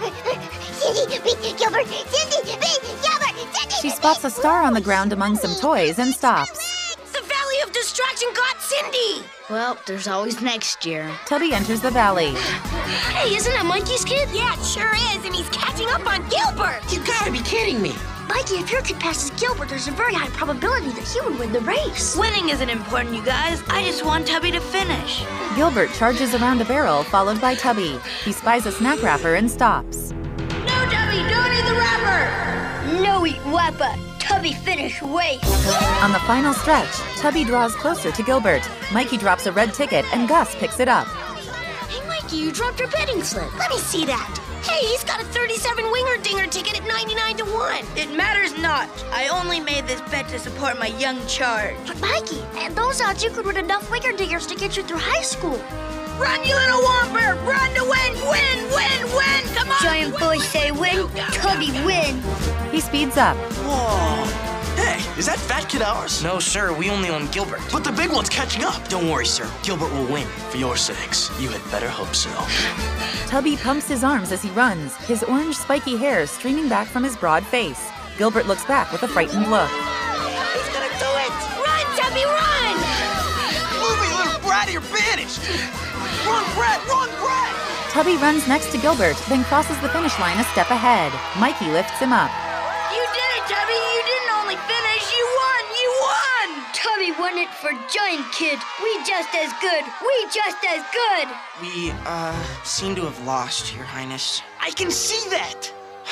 Cindy, me, Gilbert, Cindy, me, Gilbert, Cindy. She spots a star on the ground among some toys and stops. The Valley of Distraction got Cindy! Well, there's always next year. Tubby enters the valley. Hey, isn't that Mikey's kid? Yeah, it sure is, and he's catching up on Gilbert. You gotta be kidding me. Mikey, if your kid passes Gilbert, there's a very high probability that he would win the race. Winning isn't important, you guys. I just want Tubby to finish. Gilbert charges around a barrel, followed by Tubby. He spies a snack wrapper and stops. No, Tubby, don't eat the wrapper! No eat wappa. Tubby finish race. On the final stretch, Tubby draws closer to Gilbert. Mikey drops a red ticket and Gus picks it up. Hey, Mikey, you dropped your betting slip. Let me see that. Hey, he's got a thirty-seven winger dinger ticket at ninety-nine to one. It matters not. I only made this bet to support my young charge. But Mikey, at those odds, you could win enough winger dingers to get you through high school. Run, you little whomper! Run to win! Win, win, win! Come on! Giant boys say win, Tubby win. He speeds up. Whoa. Hey, is that fat kid ours? No, sir, we only own Gilbert. But the big one's catching up. Don't worry, sir. Gilbert will win. For your sakes, you had better hope so. Tubby pumps his arms as he runs, his orange spiky hair streaming back from his broad face. Gilbert looks back with a frightened look. He's gonna do it. Run, Tubby, run! Move it, you little brat, you're banished! Run, brat, run, brat! Tubby runs next to Gilbert, then crosses the finish line a step ahead. Mikey lifts him up. You did it, Tubby! You didn't only finish, you won! You won! Tubby won it for Giant Kid. We just as good. We just as good. We, uh, seem to have lost, Your Highness. I can see that!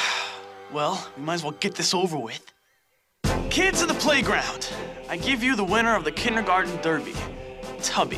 Well, we might as well get this over with. Kids of the playground, I give you the winner of the kindergarten derby, Tubby.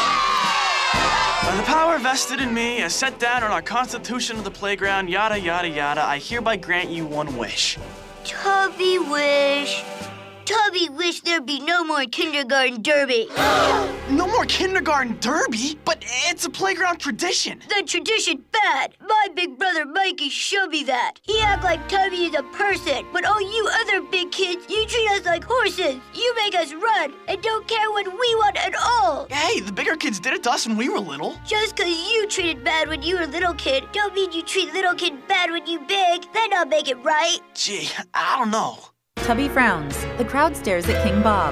By the power vested in me, as set down in our constitution of the playground, yada, yada, yada, I hereby grant you one wish. Tubby wish. Tubby wish there'd be no more kindergarten derby. No more kindergarten derby? But it's a playground tradition. The tradition bad. My big brother Mikey showed me that. He act like Tubby is a person, but all you other big kids, you treat us like horses. You make us run and don't care what we want at all. Hey, the bigger kids did it to us when we were little. Just because you treated bad when you were a little kid, don't mean you treat little kid bad when you big. That don't make it right. Gee, I don't know. Tubby frowns. The crowd stares at King Bob.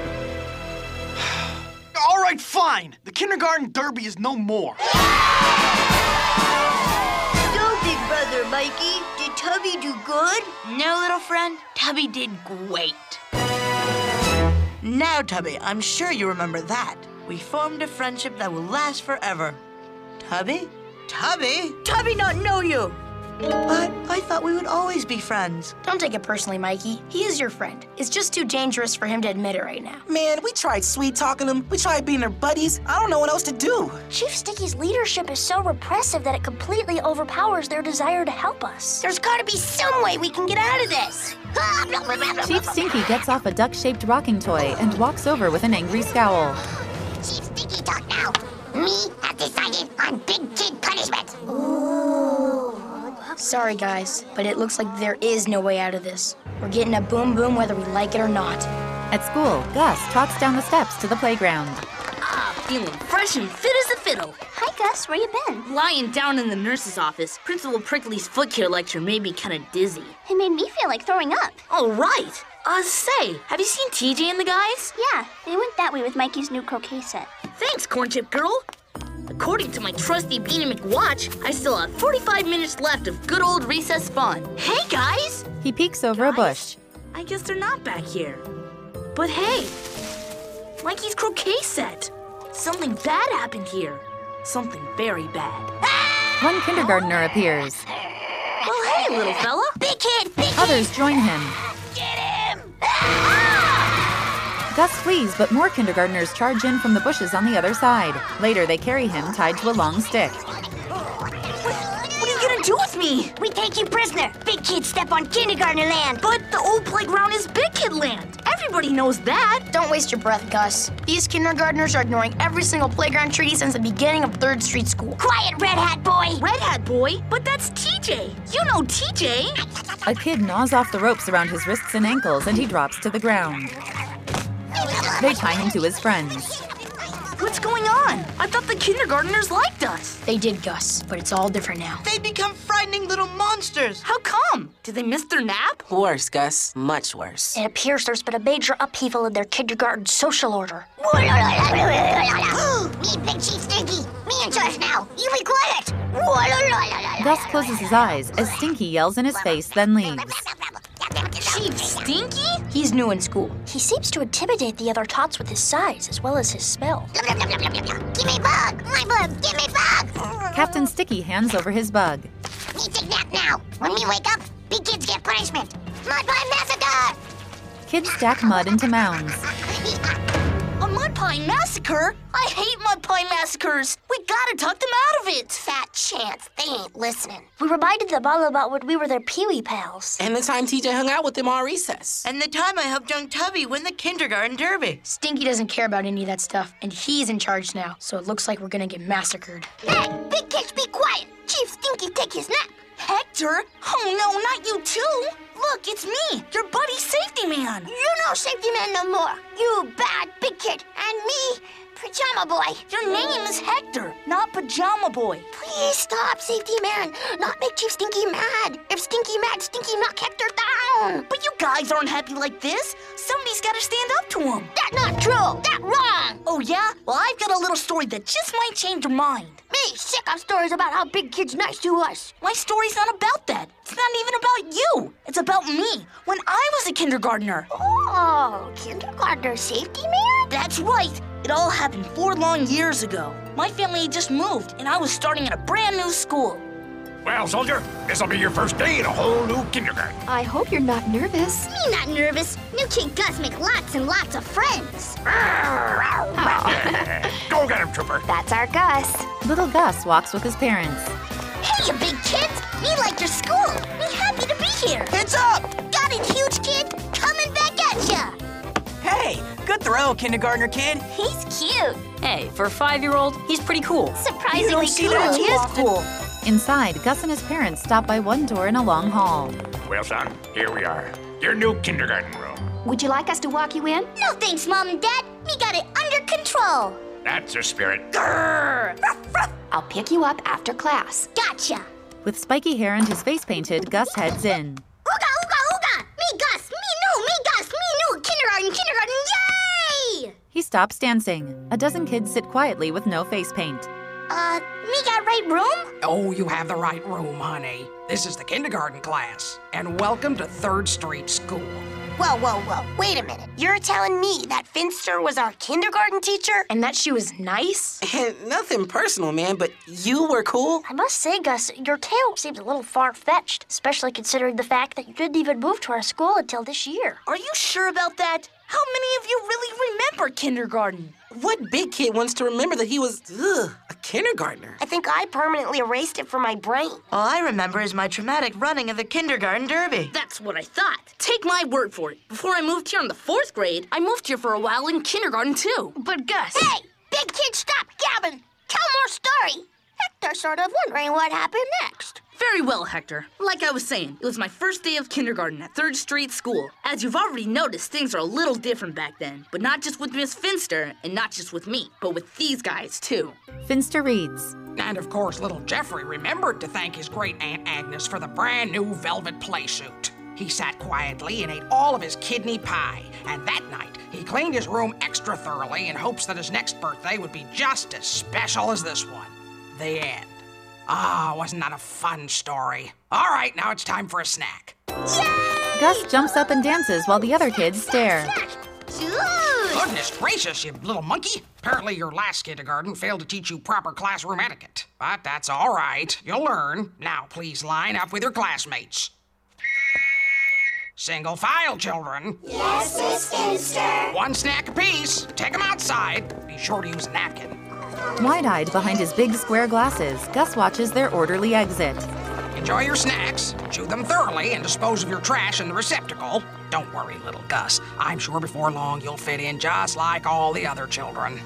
All right, fine. The kindergarten derby is no more. So, big brother Mikey, did Tubby do good? No, little friend, Tubby did great. Now, Tubby, I'm sure you remember that. We formed a friendship that will last forever. Tubby? Tubby? Tubby not know you. But I thought we would always be friends. Don't take it personally, Mikey. He is your friend. It's just too dangerous for him to admit it right now. Man, we tried sweet-talking them. We tried being their buddies. I don't know what else to do. Chief Sticky's leadership is so repressive that it completely overpowers their desire to help us. There's gotta be some way we can get out of this. Chief Stinky gets off a duck-shaped rocking toy and walks over with an angry scowl. Chief Stinky talk now. Me have decided on big kid punishment. Sorry, guys, but it looks like there is no way out of this. We're getting a boom boom whether we like it or not. At school, Gus trots down the steps to the playground. Ah, feeling fresh and fit as a fiddle. Hi, Gus. Where you been? Lying down in the nurse's office. Principal Prickly's foot care lecture made me kind of dizzy. It made me feel like throwing up. Oh, right. Uh, say, have you seen T J and the guys? Yeah, they went that way with Mikey's new croquet set. Thanks, Corn Chip Girl. According to my trusty Beanie McWatch, I still have forty-five minutes left of good old recess fun. Hey, guys! He peeks over guys, a bush. I guess they're not back here. But hey, Mikey's croquet set. Something bad happened here. Something very bad. One kindergartner appears. Well, hey, little fella. Big kid, big kid. Others join him. Get him! Gus flees, but more kindergartners charge in from the bushes on the other side. Later, they carry him tied to a long stick. What are you gonna do with me? We take you prisoner. Big kid step on kindergartner land. But the old playground is big kid land. Everybody knows that. Don't waste your breath, Gus. These kindergartners are ignoring every single playground treaty since the beginning of third Street School. Quiet, Red Hat Boy. Red Hat Boy? But that's T J. You know T J. A kid gnaws off the ropes around his wrists and ankles, and he drops to the ground. They tie him to his friends. What's going on? I thought the kindergartners liked us. They did, Gus, but it's all different now. They become frightening little monsters. How come? Did they miss their nap? Worse, Gus. Much worse. It appears there's been a major upheaval in their kindergarten social order. Me, Big Chief Stinky. Me in charge now. You be quiet. Gus closes his eyes as Stinky yells in his face, then leaves. Chief Stinky? He's new in school. He seems to intimidate the other tots with his size as well as his smell. Give me bug. My bug. Give me bug. Captain Sticky hands over his bug. Me take nap now. When we wake up, big kids get punishment. Mud Pie Massacre. Kids stack mud into mounds. A Mud Pie Massacre? I hate Mud Pie Massacres. We gotta talk them out of it. Fat chance. They ain't listening. We reminded them all about when we were their Pee-wee pals. And the time T J hung out with them all recess. And the time I helped young Tubby win the kindergarten derby. Stinky doesn't care about any of that stuff, and he's in charge now, so it looks like we're gonna get massacred. Hey, big kids, be quiet. Chief Stinky take his nap. Hector? Oh no, not you too. Look, it's me, your buddy Safety Man. You no Safety Man no more. You bad big kid. And me, Pajama Boy. Your name is Hector, not Pajama Boy. Please stop, Safety Man. Not make Chief Stinky mad. If Stinky mad, Stinky knock Hector down. But you guys aren't happy like this. Somebody's gotta stand up to him. That not true. That wrong. Oh yeah? Well, I've got a little story that just might change your mind. Me sick of stories about how big kid's nice to us. My story's not about that. It's not even about you. It's about me, when I was a kindergartner. Oh, kindergartner Safety Man? That's right. It all happened four long years ago. My family had just moved, and I was starting at a brand new school. Well, soldier, this'll be your first day in a whole new kindergarten. I hope you're not nervous. Me not nervous. New kid Gus make lots and lots of friends. Yeah. Go get him, Trooper. That's our Gus. Little Gus walks with his parents. Hey, you big kids. Me like your school. Me happy to be here. Heads up! Got it, huge kid. Coming back at ya. Hey, good throw, kindergartner kid. He's cute. Hey, for a five-year-old, he's pretty cool. Surprisingly You don't see cool. that too He is often. cool. Inside, Gus and his parents stop by one door in a long hall. Well, son, here we are. Your new kindergarten room. Would you like us to walk you in? No thanks, Mom and Dad. Me got it under control. That's the spirit. Grrr. I'll pick you up after class. Gotcha. With spiky hair and his face painted, Gus heads in. Ooga, ooga, ooga. Me Gus. Me new. Me Gus. Me new. Kindergarten, kindergarten. Yay! He stops dancing. A dozen kids sit quietly with no face paint. Uh, me got right room? Oh, you have the right room, honey. This is the kindergarten class, and welcome to Third Street School. Whoa, whoa, whoa. Wait a minute. You're telling me that Finster was our kindergarten teacher? And that she was nice? Nothing personal, man, but you were cool. I must say, Gus, your tale seems a little far-fetched, especially considering the fact that you didn't even move to our school until this year. Are you sure about that? How many of you really remember kindergarten? What big kid wants to remember that he was, ugh, a kindergartner? I think I permanently erased it from my brain. All I remember is my traumatic running of the kindergarten derby. That's what I thought. Take my word for it. Before I moved here in the fourth grade, I moved here for a while in kindergarten, too. But Gus... Hey, big kid, stop gabbing. Tell more story. Hector's sort of wondering what happened next. Very well, Hector. Like I was saying, it was my first day of kindergarten at Third Street School. As you've already noticed, things are a little different back then. But not just with Miss Finster, and not just with me, but with these guys, too. Finster reads. And of course, little Jeffrey remembered to thank his great Aunt Agnes for the brand new velvet playsuit. He sat quietly and ate all of his kidney pie. And that night, he cleaned his room extra thoroughly in hopes that his next birthday would be just as special as this one. The end. Ah, wasn't that a fun story? All right, now it's time for a snack. Yay! Gus jumps up and dances while the other kids stare. Goodness gracious, you little monkey. Apparently your last kindergarten failed to teach you proper classroom etiquette. But that's all right. You'll learn. Now please line up with your classmates. Single file, children. Yes, Miss Finster. One snack apiece. Take them outside. Be sure to use a napkin. Wide-eyed behind his big square glasses, Gus watches their orderly exit. Enjoy your snacks, chew them thoroughly, and dispose of your trash in the receptacle. Don't worry, little Gus. I'm sure before long you'll fit in just like all the other children.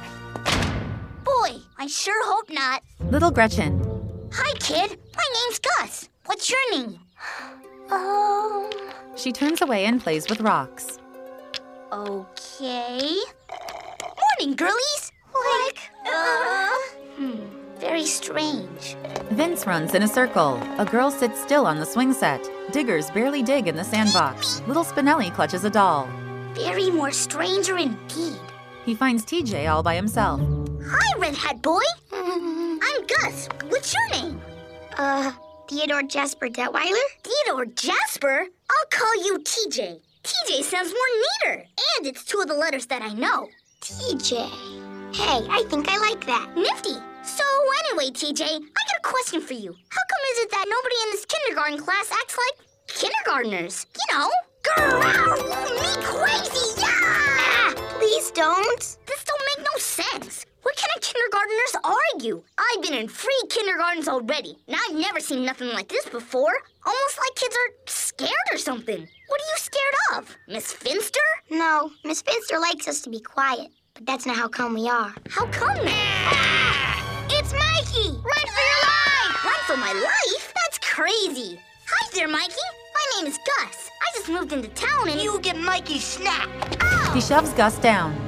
Boy, I sure hope not. Little Gretchen. Hi, kid. My name's Gus. What's your name? Um... She turns away and plays with rocks. Okay. Morning, girlies. Like, uh... Hmm, very strange. Vince runs in a circle. A girl sits still on the swing set. Diggers barely dig in the sandbox. Little Spinelli clutches a doll. Very more stranger indeed. He finds T J all by himself. Hi, redhead boy. I'm Gus. What's your name? Uh, Theodore Jasper Detweiler? Theodore Jasper? I'll call you T J. T J sounds more neater. And it's two of the letters that I know. T J. Hey, I think I like that. Nifty. So anyway, T J, I got a question for you. How come is it that nobody in this kindergarten class acts like kindergartners? You know, growl, me crazy, yeah! Please don't. This don't make no sense. What kind of kindergartners are you? I've been in free kindergartens already, and I've never seen nothing like this before. Almost like kids are scared or something. What are you scared of? Miss Finster? No, Miss Finster likes us to be quiet, but that's not how come we are. How come then? Ah! It's Mikey! Run for your life! Run for my life? That's crazy. Hi there, Mikey. My name is Gus. I just moved into town and... You get Mikey's snack. Oh! He shoves Gus down.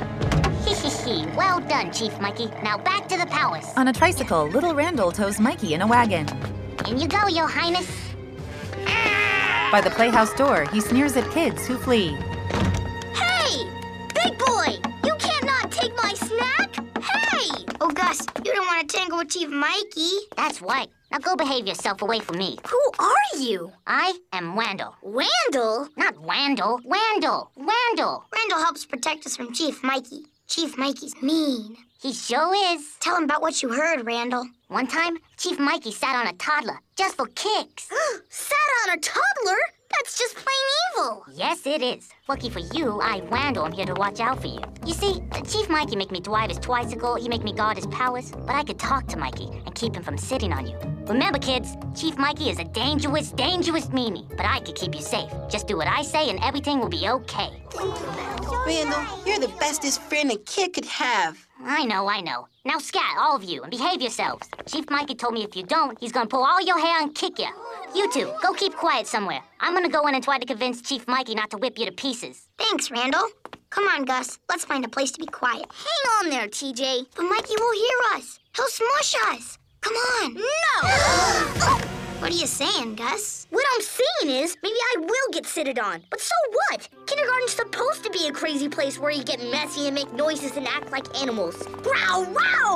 Well done, Chief Mikey. Now back to the palace. On a tricycle, little Randall tows Mikey in a wagon. In you go, Your Highness. By the playhouse door, he sneers at kids who flee. Hey! Big boy! You can't not take my snack! Hey! Oh, Gus, you don't want to tangle with Chief Mikey. That's right. Now go behave yourself away from me. Who are you? I am Wandle. Wandle? Not Wandle. Wandle. Wandle. Randall helps protect us from Chief Mikey. Chief Mikey's mean. He sure is. Tell him about what you heard, Randall. One time, Chief Mikey sat on a toddler, just for kicks. Sat on a toddler? That's just plain evil. Yes, it is. Lucky for you, I, Wandle, am here to watch out for you. You see, Chief Mikey make me drive his tricycle, he make me guard his palace, but I could talk to Mikey and keep him from sitting on you. Remember, kids, Chief Mikey is a dangerous, dangerous meanie, but I could keep you safe. Just do what I say and everything will be okay. Randall, you're the bestest friend a kid could have. I know, I know. Now scat, all of you, and behave yourselves. Chief Mikey told me if you don't, he's gonna pull all your hair and kick you. You two, go keep quiet somewhere. I'm gonna go in and try to convince Chief Mikey not to whip you to pieces. Thanks, Randall. Come on, Gus. Let's find a place to be quiet. Hang on there, T J. But Mikey will hear us. He'll smush us. Come on. No! What are you saying, Gus? What I'm saying is, maybe I will get sitted on. But so what? Kindergarten's supposed to be a crazy place where you get messy and make noises and act like animals. Growl, growl!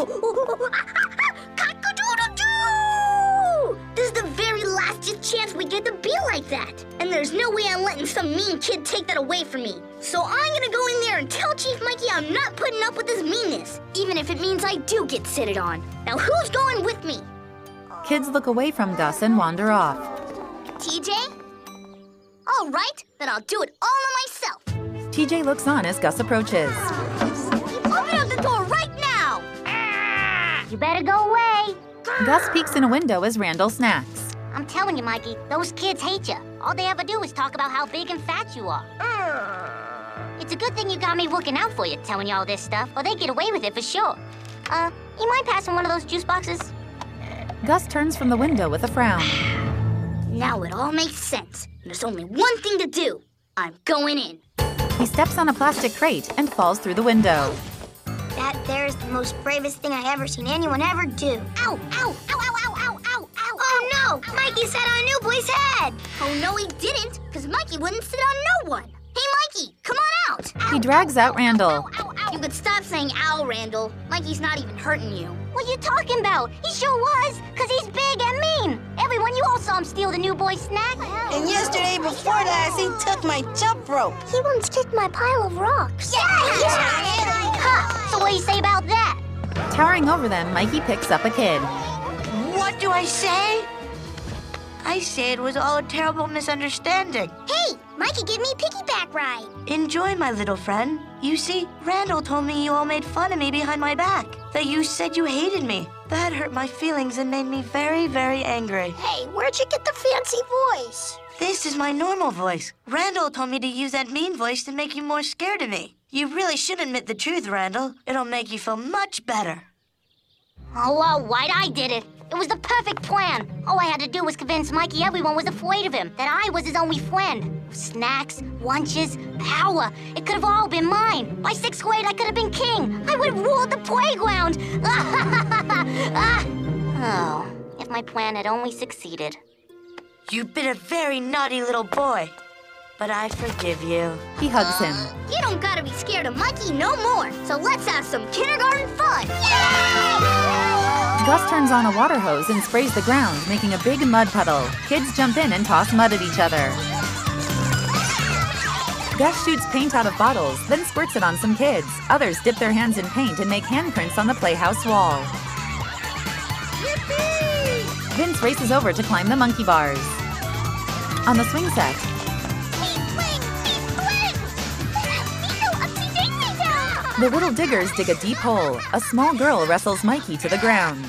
Cock-a-doodle-doo! This is the very last chance we get to be like that. And there's no way I'm letting some mean kid take that away from me. So I'm gonna go in there and tell Chief Mikey I'm not putting up with his meanness, even if it means I do get sitted on. Now who's going with me? Kids look away from Gus and wander off. T J? All right, then I'll do it all on myself. T J looks on as Gus approaches. Open up the door right now! You better go away. Gus peeks in a window as Randall snacks. I'm telling you, Mikey, those kids hate you. All they ever do is talk about how big and fat you are. It's a good thing you got me looking out for you, telling you all this stuff, or they get away with it for sure. Uh, you mind passing one of those juice boxes? Gus turns from the window with a frown. Now it all makes sense. There's only one thing to do. I'm going in. He steps on a plastic crate and falls through the window. That there's the most bravest thing I ever seen anyone ever do. Ow, ow, ow, ow, ow, ow, ow, ow. Oh no, Mikey sat on a new boy's head. Oh no, he didn't, because Mikey wouldn't sit on no one. Hey, Mikey, come on out. Ow, he drags out Randall. Ow, ow, ow. You could stop saying ow, Randall. Mikey's not even hurting you. What are you talking about? He sure was, because he's big and mean. Everyone, you all saw him steal the new boy's snack. And yesterday before last, he took my jump rope. He once kicked my pile of rocks. Yeah! yeah. Huh. So what do you say about that? Towering over them, Mikey picks up a kid. What do I say? I say it was all a terrible misunderstanding. Hey, Mikey gave me a piggyback ride. Enjoy, my little friend. You see, Randall told me you all made fun of me behind my back. That you said you hated me. That hurt my feelings and made me very, very angry. Hey, where'd you get the fancy voice? This is my normal voice. Randall told me to use that mean voice to make you more scared of me. You really should admit the truth, Randall. It'll make you feel much better. Oh, all right, I did it. It was the perfect plan. All I had to do was convince Mikey everyone was afraid of him, that I was his only friend. Snacks, lunches, power. It could have all been mine. By sixth grade, I could have been king. I would have ruled the playground. Oh, if my plan had only succeeded. You've been a very naughty little boy, but I forgive you. He hugs him. You don't gotta be scared of Mikey no more. So let's have some kindergarten fun. Gus turns on a water hose and sprays the ground, making a big mud puddle. Kids jump in and toss mud at each other. Gus shoots paint out of bottles, then squirts it on some kids. Others dip their hands in paint and make handprints on the playhouse wall. Vince races over to climb the monkey bars. On the swing set, the little diggers dig a deep hole. A small girl wrestles Mikey to the ground.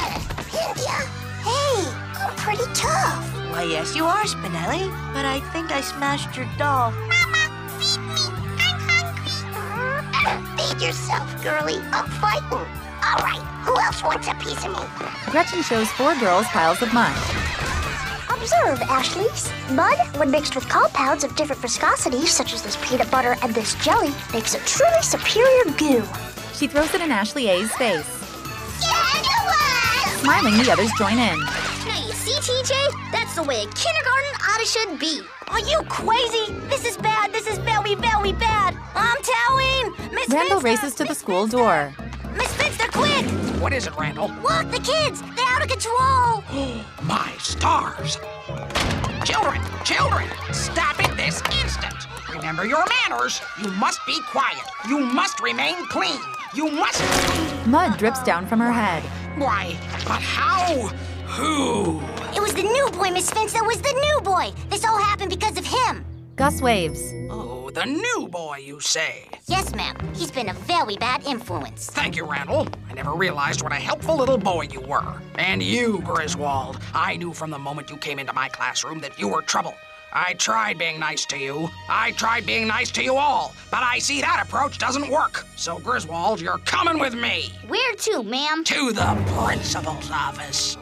Hey, I'm pretty tough. Why, yes, you are, Spinelli. But I think I smashed your doll. Mama, feed me. I'm hungry. Feed yourself, girlie. I'm fighting. All right, who else wants a piece of me? Gretchen shows four girls piles of mud. Observe, Ashleys. Mud, when mixed with compounds of different viscosities, such as this peanut butter and this jelly, makes a truly superior goo. She throws it in Ashley A's face. Yeah, you won! Smiling, the others join in. Now you see, T J? That's the way a kindergarten oughta should be. Are you crazy? This is bad. This is very, very bad. I'm telling. Miss Randall Finster, races to the school door. Miss Finster, quick! What is it, Randall? Look, the kids! They're out of control! My stars! Children, children, stop it this instant! Remember your manners. You must be quiet. You must remain clean. You must... Mud drips down from her head. Why, but how? Who? It was the new boy, Miss Finster. It was the new boy. This all happened because of him. Gus waves. Oh, the new boy, you say? Yes, ma'am. He's been a very bad influence. Thank you, Randall. I never realized what a helpful little boy you were. And you, Griswold. I knew from the moment you came into my classroom that you were trouble. I tried being nice to you. I tried being nice to you all. But I see that approach doesn't work. So, Griswold, you're coming with me. Where to, ma'am? To the principal's office.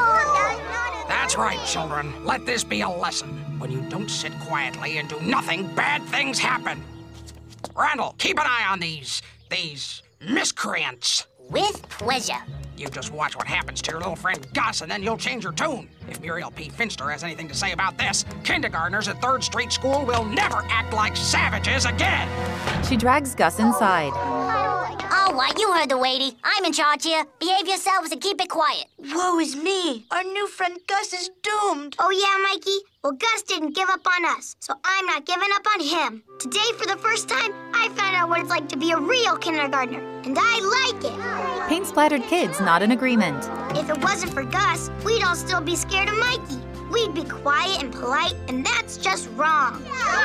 That's right, children. Let this be a lesson. When you don't sit quietly and do nothing, bad things happen. Randall, keep an eye on these, these miscreants. With pleasure. You just watch what happens to your little friend Gus, and then you'll change your tune. If Muriel P. Finster has anything to say about this, kindergartners at Third Street School will never act like savages again. She drags Gus inside. All right, you heard the lady. I'm in charge here. Behave yourselves and keep it quiet. Woe is me. Our new friend Gus is doomed. Oh, yeah, Mikey? Well, Gus didn't give up on us, so I'm not giving up on him. Today, for the first time, I found out what it's like to be a real kindergartner, and I like it. Paint-splattered kids nod in agreement. If it wasn't for Gus, we'd all still be scared of Mikey. We'd be quiet and polite, and that's just wrong.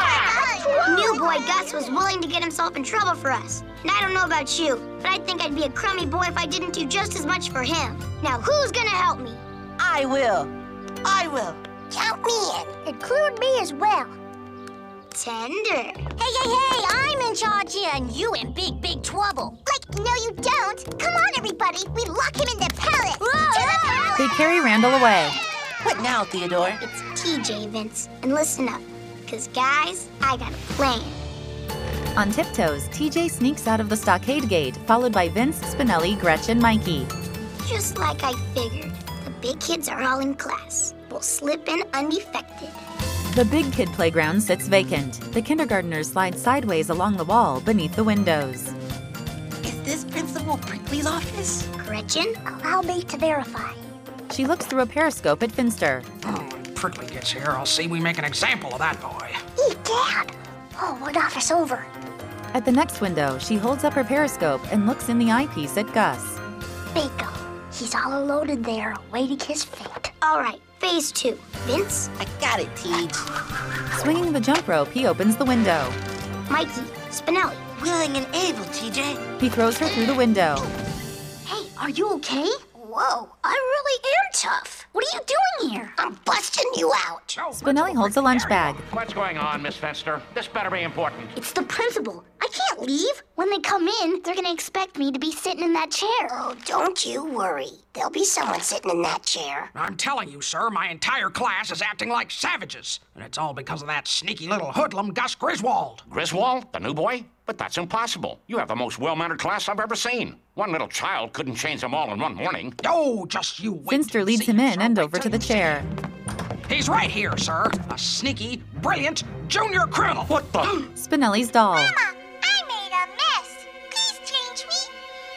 New boy Gus was willing to get himself in trouble for us. And I don't know about you, but I think I'd be a crummy boy if I didn't do just as much for him. Now, who's gonna help me? I will. I will. Count me in. Include me as well. Tender. Hey, hey, hey, I'm in charge here, and you in big, big trouble. Like, no, you don't. Come on, everybody. We lock him in the palace. To the palace. They carry Randall away. What now, Theodore? It's T J, Vince. And listen up, because, guys, I got a plan. On tiptoes, T J sneaks out of the stockade gate, followed by Vince, Spinelli, Gretchen, Mikey. Just like I figured, the big kids are all in class. We'll slip in undefected. The big kid playground sits vacant. The kindergartners slide sideways along the wall beneath the windows. Is this Principal Prickly's office? Gretchen, allow me to verify. She looks through a periscope at Finster. Oh, when Prickly gets here, I'll see we make an example of that boy. Egad! Oh, one office over. At the next window, she holds up her periscope and looks in the eyepiece at Gus. Bingo. He's all alone in there, awaiting his fate. All right, phase two. Vince? I got it, Teej. Swinging the jump rope, he opens the window. Mikey, Spinelli. Willing and able, T J. He throws her through the window. Hey, are you okay? Whoa, I really am tough. What are you doing here? I'm busting you out. Spinelli holds a lunch bag. What's going on, Miss Finster? This better be important. It's the principal. I can't leave. When they come in, they're gonna expect me to be sitting in that chair. Oh, don't you worry. There'll be someone sitting in that chair. I'm telling you, sir, my entire class is acting like savages. And it's all because of that sneaky little hoodlum, Gus Griswold. Griswold, the new boy? But that's impossible. You have the most well-mannered class I've ever seen. One little child couldn't change them all in one morning. Oh, just you wait. Finster leads him in and over to the chair. He's right here, sir. A sneaky, brilliant, junior criminal. What the? Spinelli's doll. Mama, I made a mess. Please change me.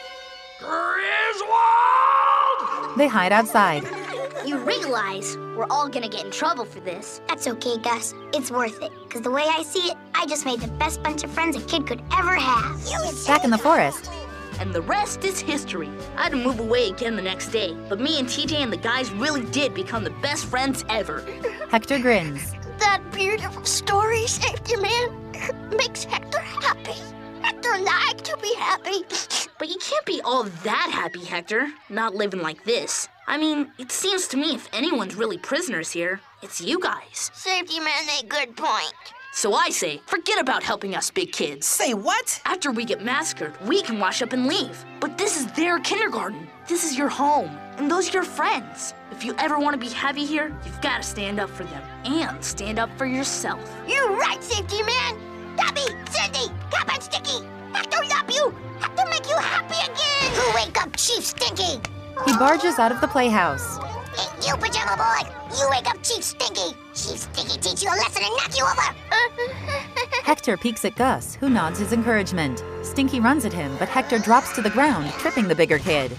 Griswold! They hide outside. You realize we're all gonna get in trouble for this. That's okay, Gus. It's worth it. Because the way I see it, I just made the best bunch of friends a kid could ever have. You Back in the forest. And the rest is history. I had to move away again the next day, but me and T J and the guys really did become the best friends ever. Hector grins. That beautiful story, Safety Man, makes Hector happy. Hector like to be happy. But you can't be all that happy, Hector, not living like this. I mean, it seems to me if anyone's really prisoners here, it's you guys. Safety Man made good point. So I say, forget about helping us big kids. Say what? After we get massacred, we can wash up and leave. But this is their kindergarten. This is your home. And those are your friends. If you ever want to be happy here, you've got to stand up for them. And stand up for yourself. You're right, Safety Man. Tubby, Cindy, Cap and Sticky. Hector love you. Hector make you happy again. Who wake up Chief Stinky? He barges out of the playhouse. You, Pajama Boy, you wake up Chief Stinky. Chief Stinky teach you a lesson and knock you over. Hector peeks at Gus, who nods his encouragement. Stinky runs at him, but Hector drops to the ground, tripping the bigger kid.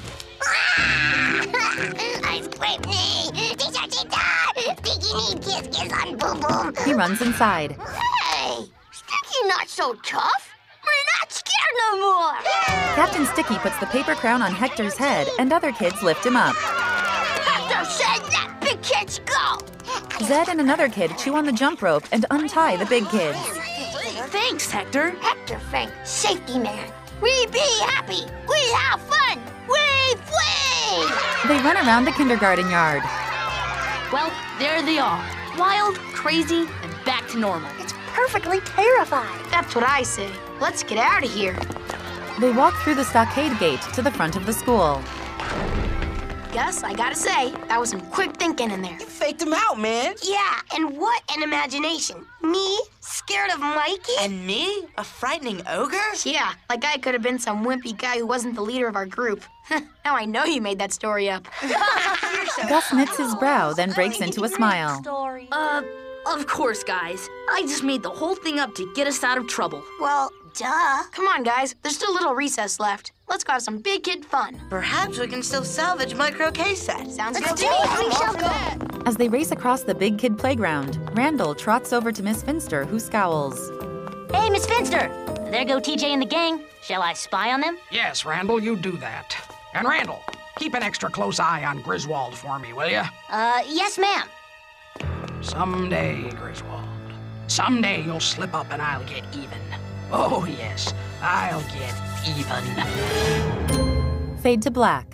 Ice cream knee. Teacher, teacher. Stinky need kiss kiss on boom boom. He runs inside. Hey, Stinky not so tough. We're not scared no more. Captain Sticky puts the paper crown on Hector's head, and other kids lift him up. Hector said let big kids go. Zed and another kid chew on the jump rope and untie the big kids. Thanks, Hector. Hector thank Safety Man. We be happy. We have fun. We play. They run around the kindergarten yard. Well, there they are. Wild, crazy, and back to normal. It's perfectly terrifying. That's what I say. Let's get out of here. They walk through the stockade gate to the front of the school. Gus, I gotta say, that was some quick thinking in there. You faked him out, man. Yeah, and what an imagination. Me, scared of Mikey? And me, a frightening ogre? Yeah, like I could have been some wimpy guy who wasn't the leader of our group. Now I know you made that story up. Gus knits his brow, then breaks into a smile. Uh, of course, guys. I just made the whole thing up to get us out of trouble. Well, duh. Come on, guys. There's still a little recess left. Let's go have some big kid fun. Perhaps we can still salvage my croquet set. Sounds Let's good do to me. it. We shall go. As they race across the big kid playground, Randall trots over to Miss Finster, who scowls. Hey, Miss Finster. There go T J and the gang. Shall I spy on them? Yes, Randall, you do that. And Randall, keep an extra close eye on Griswold for me, will you? Uh, yes, ma'am. Someday, Griswold. Someday you'll slip up and I'll get even. Oh, yes, I'll get even. Fade to black.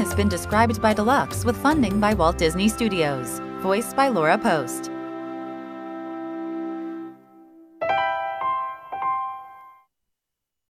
has been described by Deluxe with funding by Walt Disney Studios. Voiced by Laura Post.